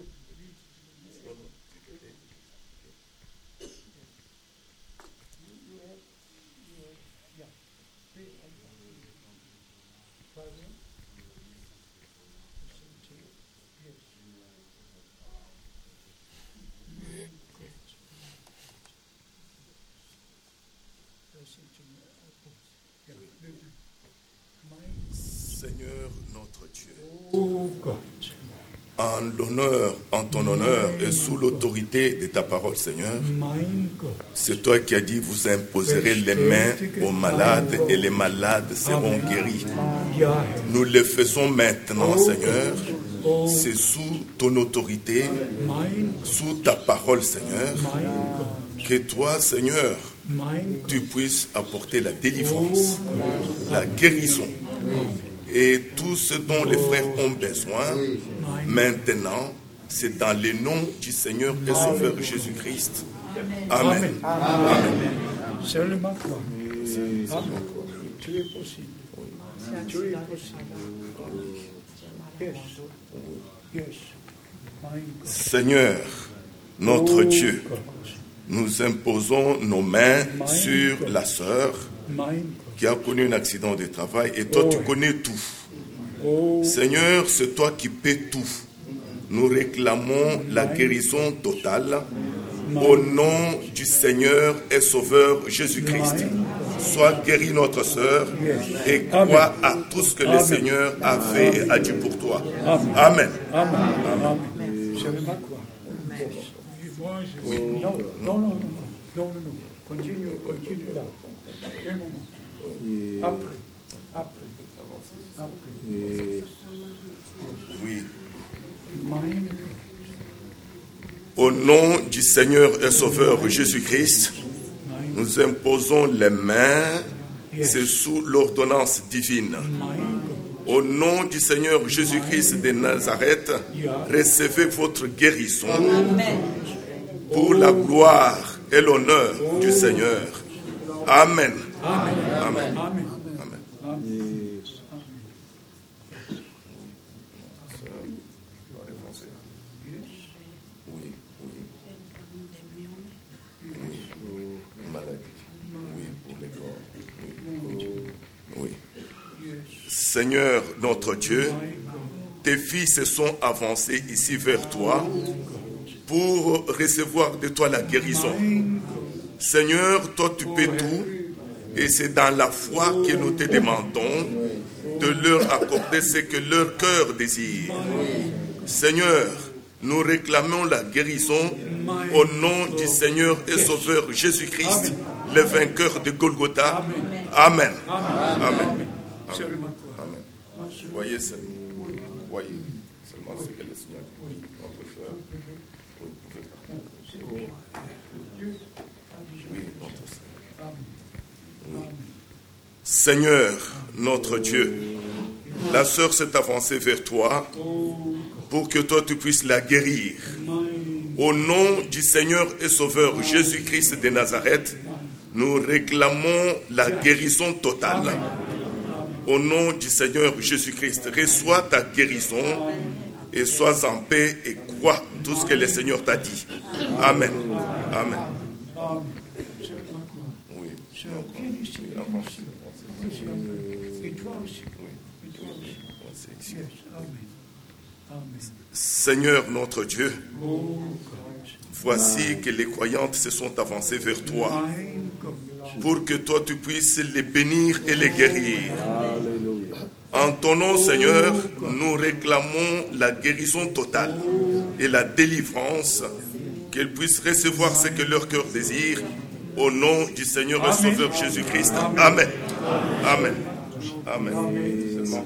Seigneur notre Dieu, en l'honneur, en ton honneur et sous l'autorité de ta parole, Seigneur, c'est toi qui as dit, vous imposerez les mains aux malades et les malades seront guéris. Nous le faisons maintenant, Seigneur. C'est sous ton autorité, sous ta parole, Seigneur, que toi, Seigneur, tu puisses apporter la délivrance, la guérison et tout ce dont les frères ont besoin. Maintenant, c'est dans le nom du Seigneur et Sauveur Jésus-Christ. Amen. Amen. Seulement toi. Tu es possible. Tu es possible. Yes. Yes. Seigneur, notre Dieu, nous imposons nos mains sur la sœur qui a connu un accident de travail et toi tu connais tout. Seigneur, c'est toi qui paies tout. Nous réclamons la guérison totale au nom du Seigneur et Sauveur Jésus-Christ. Sois guéri notre sœur et crois à tout ce que le Seigneur a fait et a dit pour toi. Amen. Amen. Amen. Je ne sais pas quoi. Oui. Non, non, non, non, non, non, non. Continue, continue là. Un moment. Après, après, après. Oui. Au nom du Seigneur et Sauveur Jésus-Christ, nous imposons les mains, c'est sous l'ordonnance divine. Au nom du Seigneur Jésus-Christ de Nazareth, recevez votre guérison pour la gloire et l'honneur du Seigneur. Amen. Amen. Amen. Amen. Seigneur notre Dieu, tes fils se sont avancés ici vers toi pour recevoir de toi la guérison. Seigneur, toi tu peux tout et c'est dans la foi que nous te demandons de leur accorder ce que leur cœur désire. Seigneur, nous réclamons la guérison au nom du Seigneur et Sauveur Jésus-Christ, le vainqueur de Golgotha. Amen. Amen. Amen. Voyez seulement, voyez seulement ce que le Seigneur dit. Notre frère, vous pouvez partager. Oui, notre Seigneur. Oui. Seigneur, notre Dieu, la sœur s'est avancée vers toi pour que toi tu puisses la guérir. Au nom du Seigneur et Sauveur Jésus-Christ de Nazareth, nous réclamons la guérison totale. Au nom du Seigneur Jésus-Christ, reçois ta guérison et sois en paix et crois tout ce que le Seigneur t'a dit. Amen. Amen. Oui. Seigneur notre Dieu, voici que les croyantes se sont avancées vers toi pour que toi tu puisses les bénir et les guérir. En ton nom, Seigneur, nous réclamons la guérison totale et la délivrance, qu'elles puissent recevoir ce que leur cœur désire, au nom du Seigneur et Sauveur Jésus-Christ. Amen. Amen. Amen. Amen.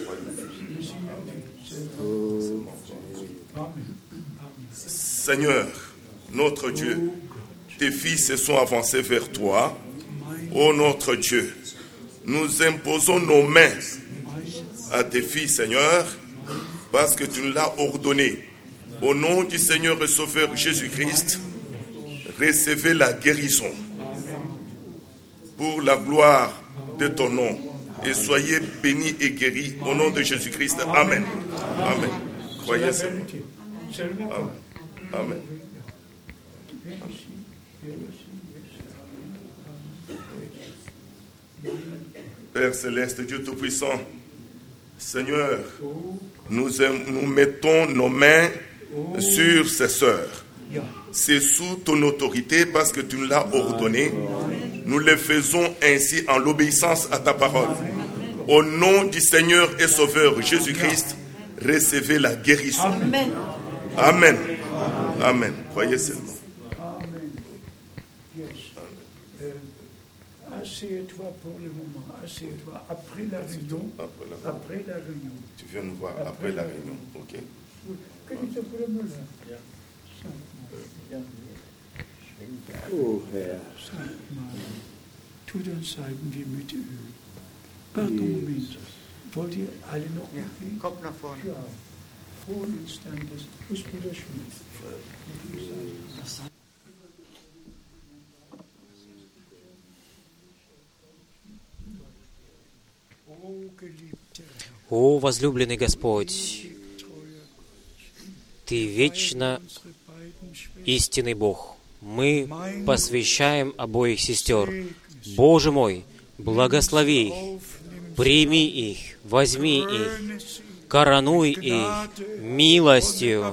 Seigneur, notre Dieu, tes fils se sont avancés vers toi. Ô notre Dieu, nous imposons nos mains à tes filles, Seigneur, parce que tu nous l'as ordonné. Au nom du Seigneur et Sauveur Jésus-Christ, recevez la guérison pour la gloire de ton nom et soyez bénis et guéris au nom de Jésus-Christ. Amen. Amen. Croyez ça. Amen. Amen. Père Céleste, Dieu Tout-Puissant, Seigneur, nous, aim, nous mettons nos mains sur ces sœurs. C'est sous ton autorité parce que tu nous l'as ordonné Nous les faisons ainsi en l'obéissance à ta parole. Au nom du Seigneur et Sauveur Jésus-Christ, recevez la guérison. Amen. Amen. Amen. Croyez seulement. Amen. Yes. Euh, Asseyez-toi pour le moment. Asseyez-toi après la réunion. Après la, après la réunion. Tu viens nous voir après, après la réunion. Ok. Oh Herr. Tu dann zeigen wir mit Öl. Pardon, Moment. Wollt ihr alle noch ja, kommt nach vorne. Ja. Frohen Instantes. Ist Bruder Schmidt. О, возлюбленный Господь, Ты вечно истинный Бог. Мы посвящаем обоих сестер. Боже мой, благослови их, прими их, возьми их, коронуй их милостью.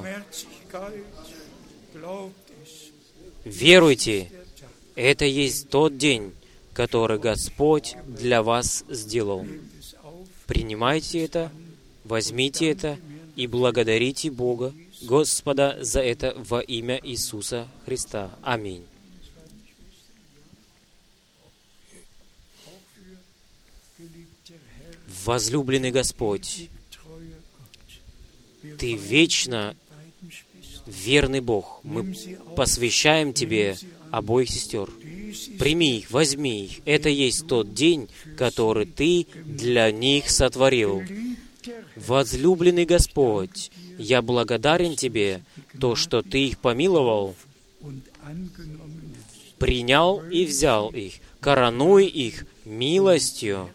Веруйте, это есть тот день, который Господь для вас сделал. Принимайте это, возьмите это и благодарите Бога, Господа, за это во имя Иисуса Христа. Аминь. Возлюбленный Господь, Ты вечно верный Бог. Мы посвящаем Тебе обоих сестер. Прими их, возьми их. Это есть тот день, который Ты для них сотворил. Возлюбленный Господь, я благодарен Тебе, то, что Ты их помиловал, принял и взял их, коронуй их милостью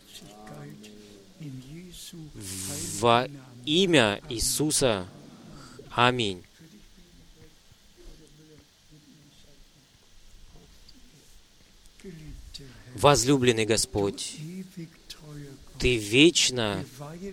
во имя Иисуса. Аминь. Возлюбленный Господь, Ты вечно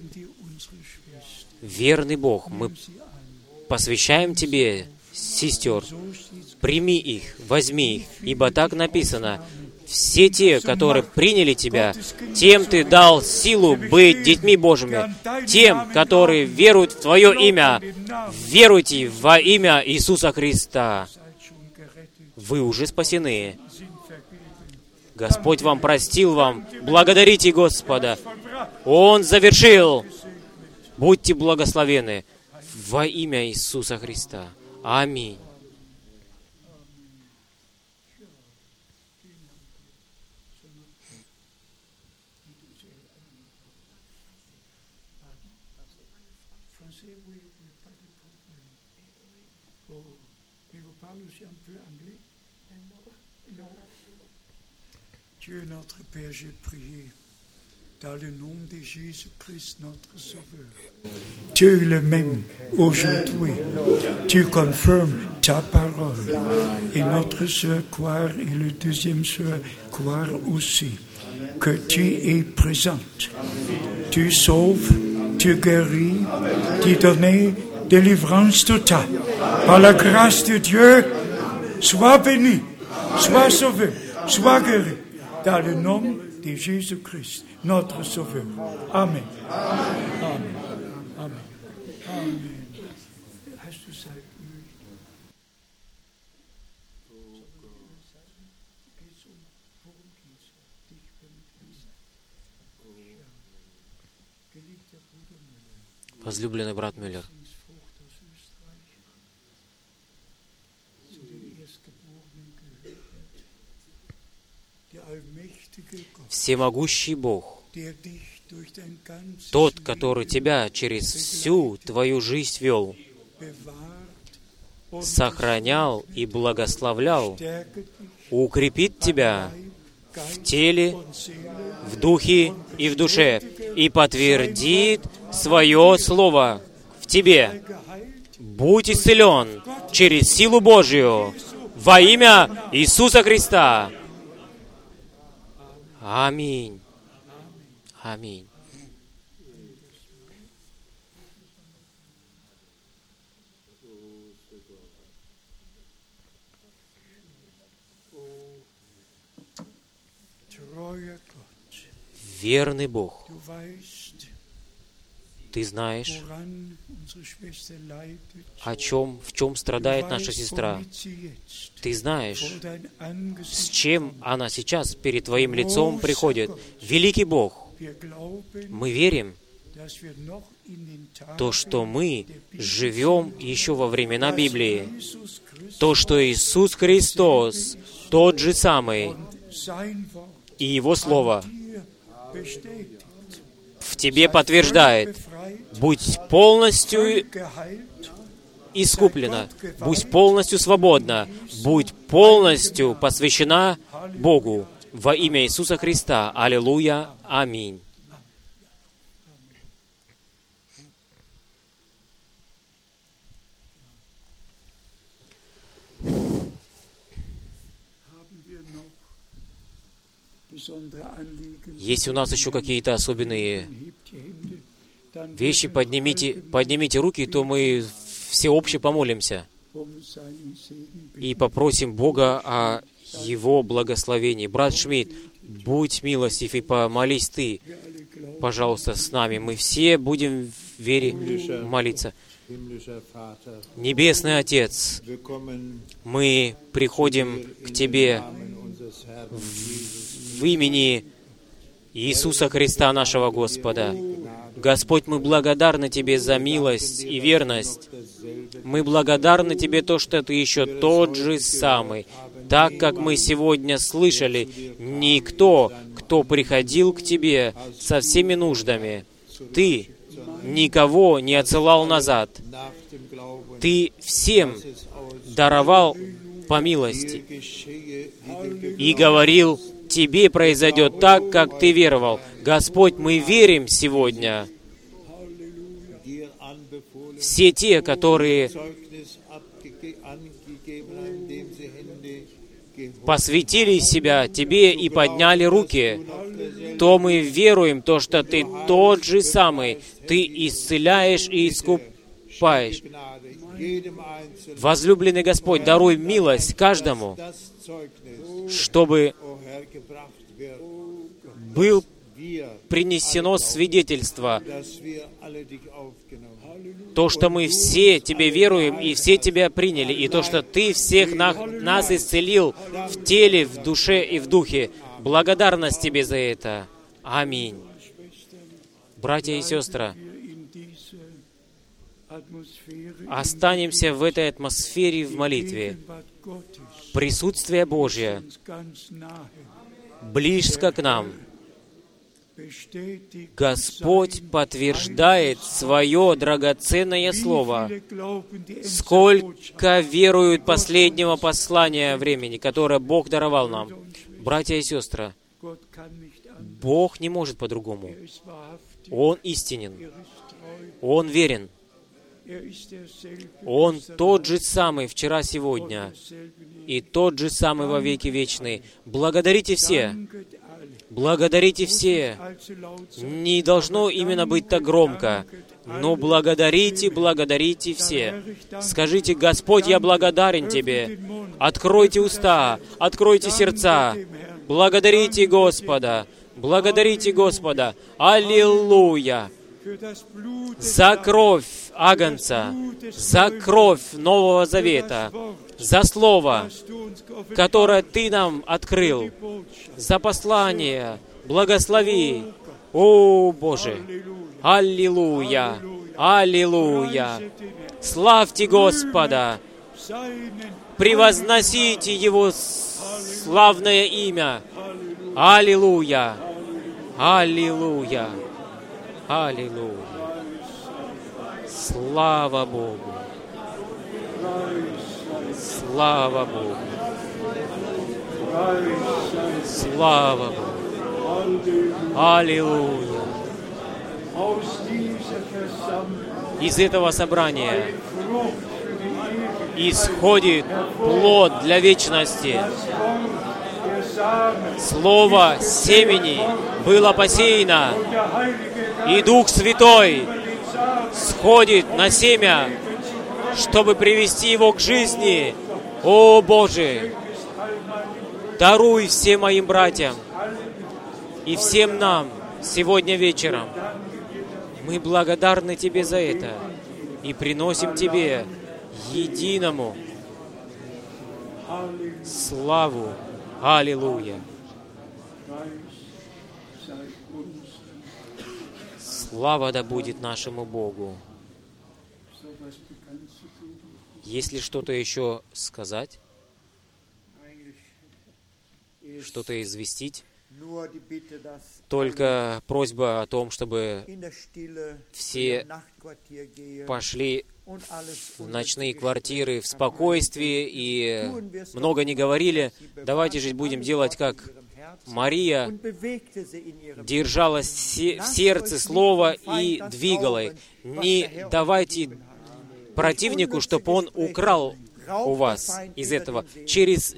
верный Бог. Мы посвящаем Тебе сестер. Прими их, возьми их, ибо так написано: все те, которые приняли Тебя, тем Ты дал силу быть детьми Божьими. Тем, которые веруют в Твое имя, веруйте во имя Иисуса Христа. Вы уже спасены. Господь вам простил вам. Благодарите Господа. Он завершил. Будьте благословены во имя Иисуса Христа. Аминь. Dieu notre Père, j'ai prié dans le nom de Jésus-Christ, notre Sauveur. Dieu le même aujourd'hui. Tu confirmes ta parole. Et notre sœur croire et le deuxième sœur croire aussi que tu es présente. Tu sauves, tu guéris, tu donnes délivrance totale. Par la grâce de Dieu, sois béni, sois sauvé, sois guéri. Dans le nom de Jésus-Christ, notre Sauveur. Amen. Amen. Amen. Amen. Hast du Zeit? Возлюбленный брат Мюллер, всемогущий Бог, тот, который тебя через всю твою жизнь вел, сохранял и благословлял, укрепит тебя в теле, в духе и в душе, и подтвердит свое слово в тебе. Будь исцелен через силу Божию во имя Иисуса Христа. Аминь. Аминь. верный Бог. Ты знаешь, о чем, в чем страдает наша сестра. Ты знаешь, с чем она сейчас перед Твоим лицом приходит. Великий Бог, мы верим, то, что мы живем еще во времена Библии, то, что Иисус Христос тот же самый, и Его Слово в тебе подтверждает: будь полностью искуплена, будь полностью свободна, будь полностью посвящена Богу во имя Иисуса Христа. Аллилуйя. Аминь. Если у нас еще какие-то особенные вещи, поднимите, поднимите руки, то мы всеобще помолимся и попросим Бога о Его благословении. Брат Шмидт, будь милостив и помолись ты, пожалуйста, с нами. Мы все будем в вере молиться. Небесный Отец, мы приходим к Тебе в имени Иисуса Христа, нашего Господа. Господь, мы благодарны Тебе за милость и верность. Мы благодарны Тебе то, что Ты еще тот же самый. Так как мы сегодня слышали, никто, кто приходил к Тебе со всеми нуждами, Ты никого не отсылал назад. Ты всем даровал по милости и говорил: Тебе произойдет так, как Ты веровал. Господь, мы верим сегодня. Все те, которые посвятили себя Тебе и подняли руки, то мы веруем, то, что Ты тот же самый. Ты исцеляешь и искупаешь. Возлюбленный Господь, даруй милость каждому, чтобы был принесено свидетельство, то, что мы все Тебе веруем и все Тебя приняли, и то, что Ты всех на, нас исцелил в теле, в душе и в духе. Благодарность Тебе за это. Аминь. Братья и сестры, останемся в этой атмосфере в молитве. Присутствие Божье близко к нам. Господь подтверждает Свое драгоценное Слово. Сколько веруют последнего послания времени, которое Бог даровал нам. Братья и сестры, Бог не может по-другому. Он истинен. Он верен. Он тот же самый вчера, сегодня, и тот же самый во веки вечный. Благодарите все. Благодарите все. Не должно именно быть так громко, но благодарите, благодарите все. Скажите: Господь, я благодарен Тебе. Откройте уста, откройте сердца. Благодарите Господа. Благодарите Господа. Аллилуйя! За кровь Агнца, за кровь Нового Завета, за Слово, которое Ты нам открыл, за послание. Благослови, о Боже! Аллилуйя! Аллилуйя! Славьте Господа! Превозносите Его славное имя! Аллилуйя! Аллилуйя! Аллилуйя! Слава Богу! Слава Богу! Слава Богу! Аллилуйя! Из этого собрания исходит плод для вечности. Слово семени было посеяно, и Дух Святой сходит на семя, чтобы привести его к жизни. О Боже, даруй всем моим братьям и всем нам сегодня вечером. Мы благодарны Тебе за это и приносим Тебе единому славу. Аллилуйя. Слава да будет нашему Богу. Есть ли что-то еще сказать? Что-то известить? Только просьба о том, чтобы все пошли в ночные квартиры в спокойствии и много не говорили. Давайте же будем делать, как Мария держала в сердце слово и двигала их. Не давайте противнику, чтобы он украл у вас из этого через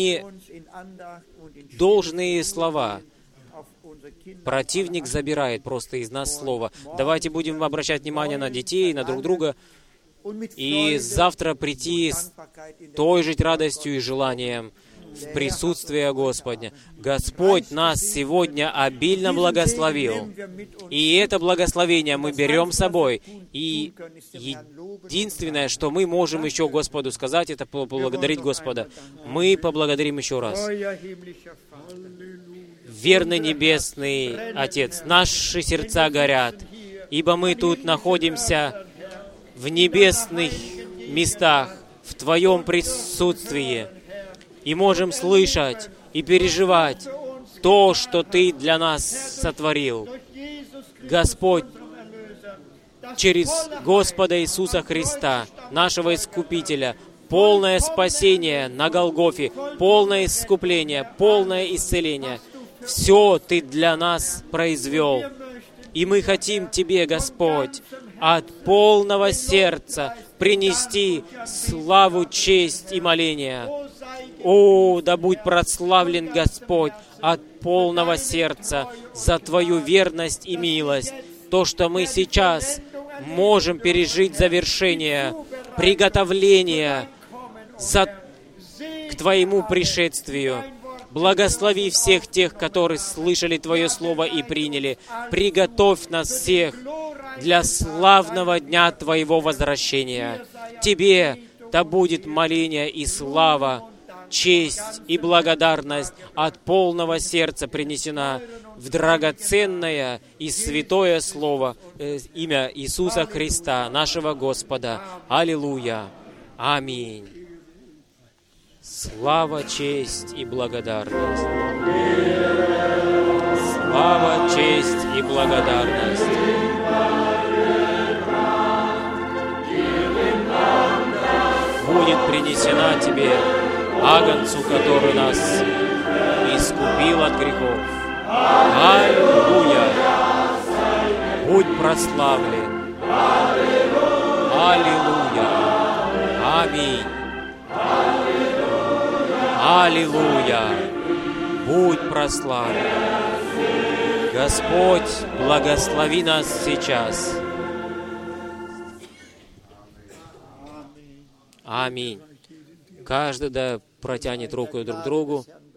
недолжные слова. Противник забирает просто из нас слово. Давайте будем обращать внимание на детей, на друг друга, и завтра прийти с той же радостью и желанием в присутствие Господня. Господь нас сегодня обильно благословил. И это благословение мы берем с собой. И единственное, что мы можем еще Господу сказать, это поблагодарить Господа. Мы поблагодарим еще раз. Верный Небесный Отец, наши сердца горят, ибо мы тут находимся в небесных местах, в Твоем присутствии, и можем слышать и переживать то, что Ты для нас сотворил. Господь, через Господа Иисуса Христа, нашего Искупителя, полное спасение на Голгофе, полное искупление, полное исцеление. Все Ты для нас произвел. И мы хотим Тебе, Господь, от полного сердца принести славу, честь и моление. О, да будь прославлен Господь от полного сердца за Твою верность и милость. То, что мы сейчас можем пережить завершение, приготовление за, к Твоему пришествию. Благослови всех тех, которые слышали Твое Слово и приняли. Приготовь нас всех для славного дня Твоего возвращения. Тебе да будет моление и слава, честь и благодарность от полного сердца принесена в драгоценное и святое Слово, э, имя Иисуса Христа, нашего Господа. Аллилуйя. Аминь. Слава, честь и благодарность. Слава, честь и благодарность. Будет принесена Тебе, Агнцу, который нас искупил от грехов. Аллилуйя! Будь прославлен. Аллилуйя! Аминь! Аллилуйя! Будь прославлен. Господь, благослови нас сейчас. Аминь. Каждый да протянет руку друг к другу.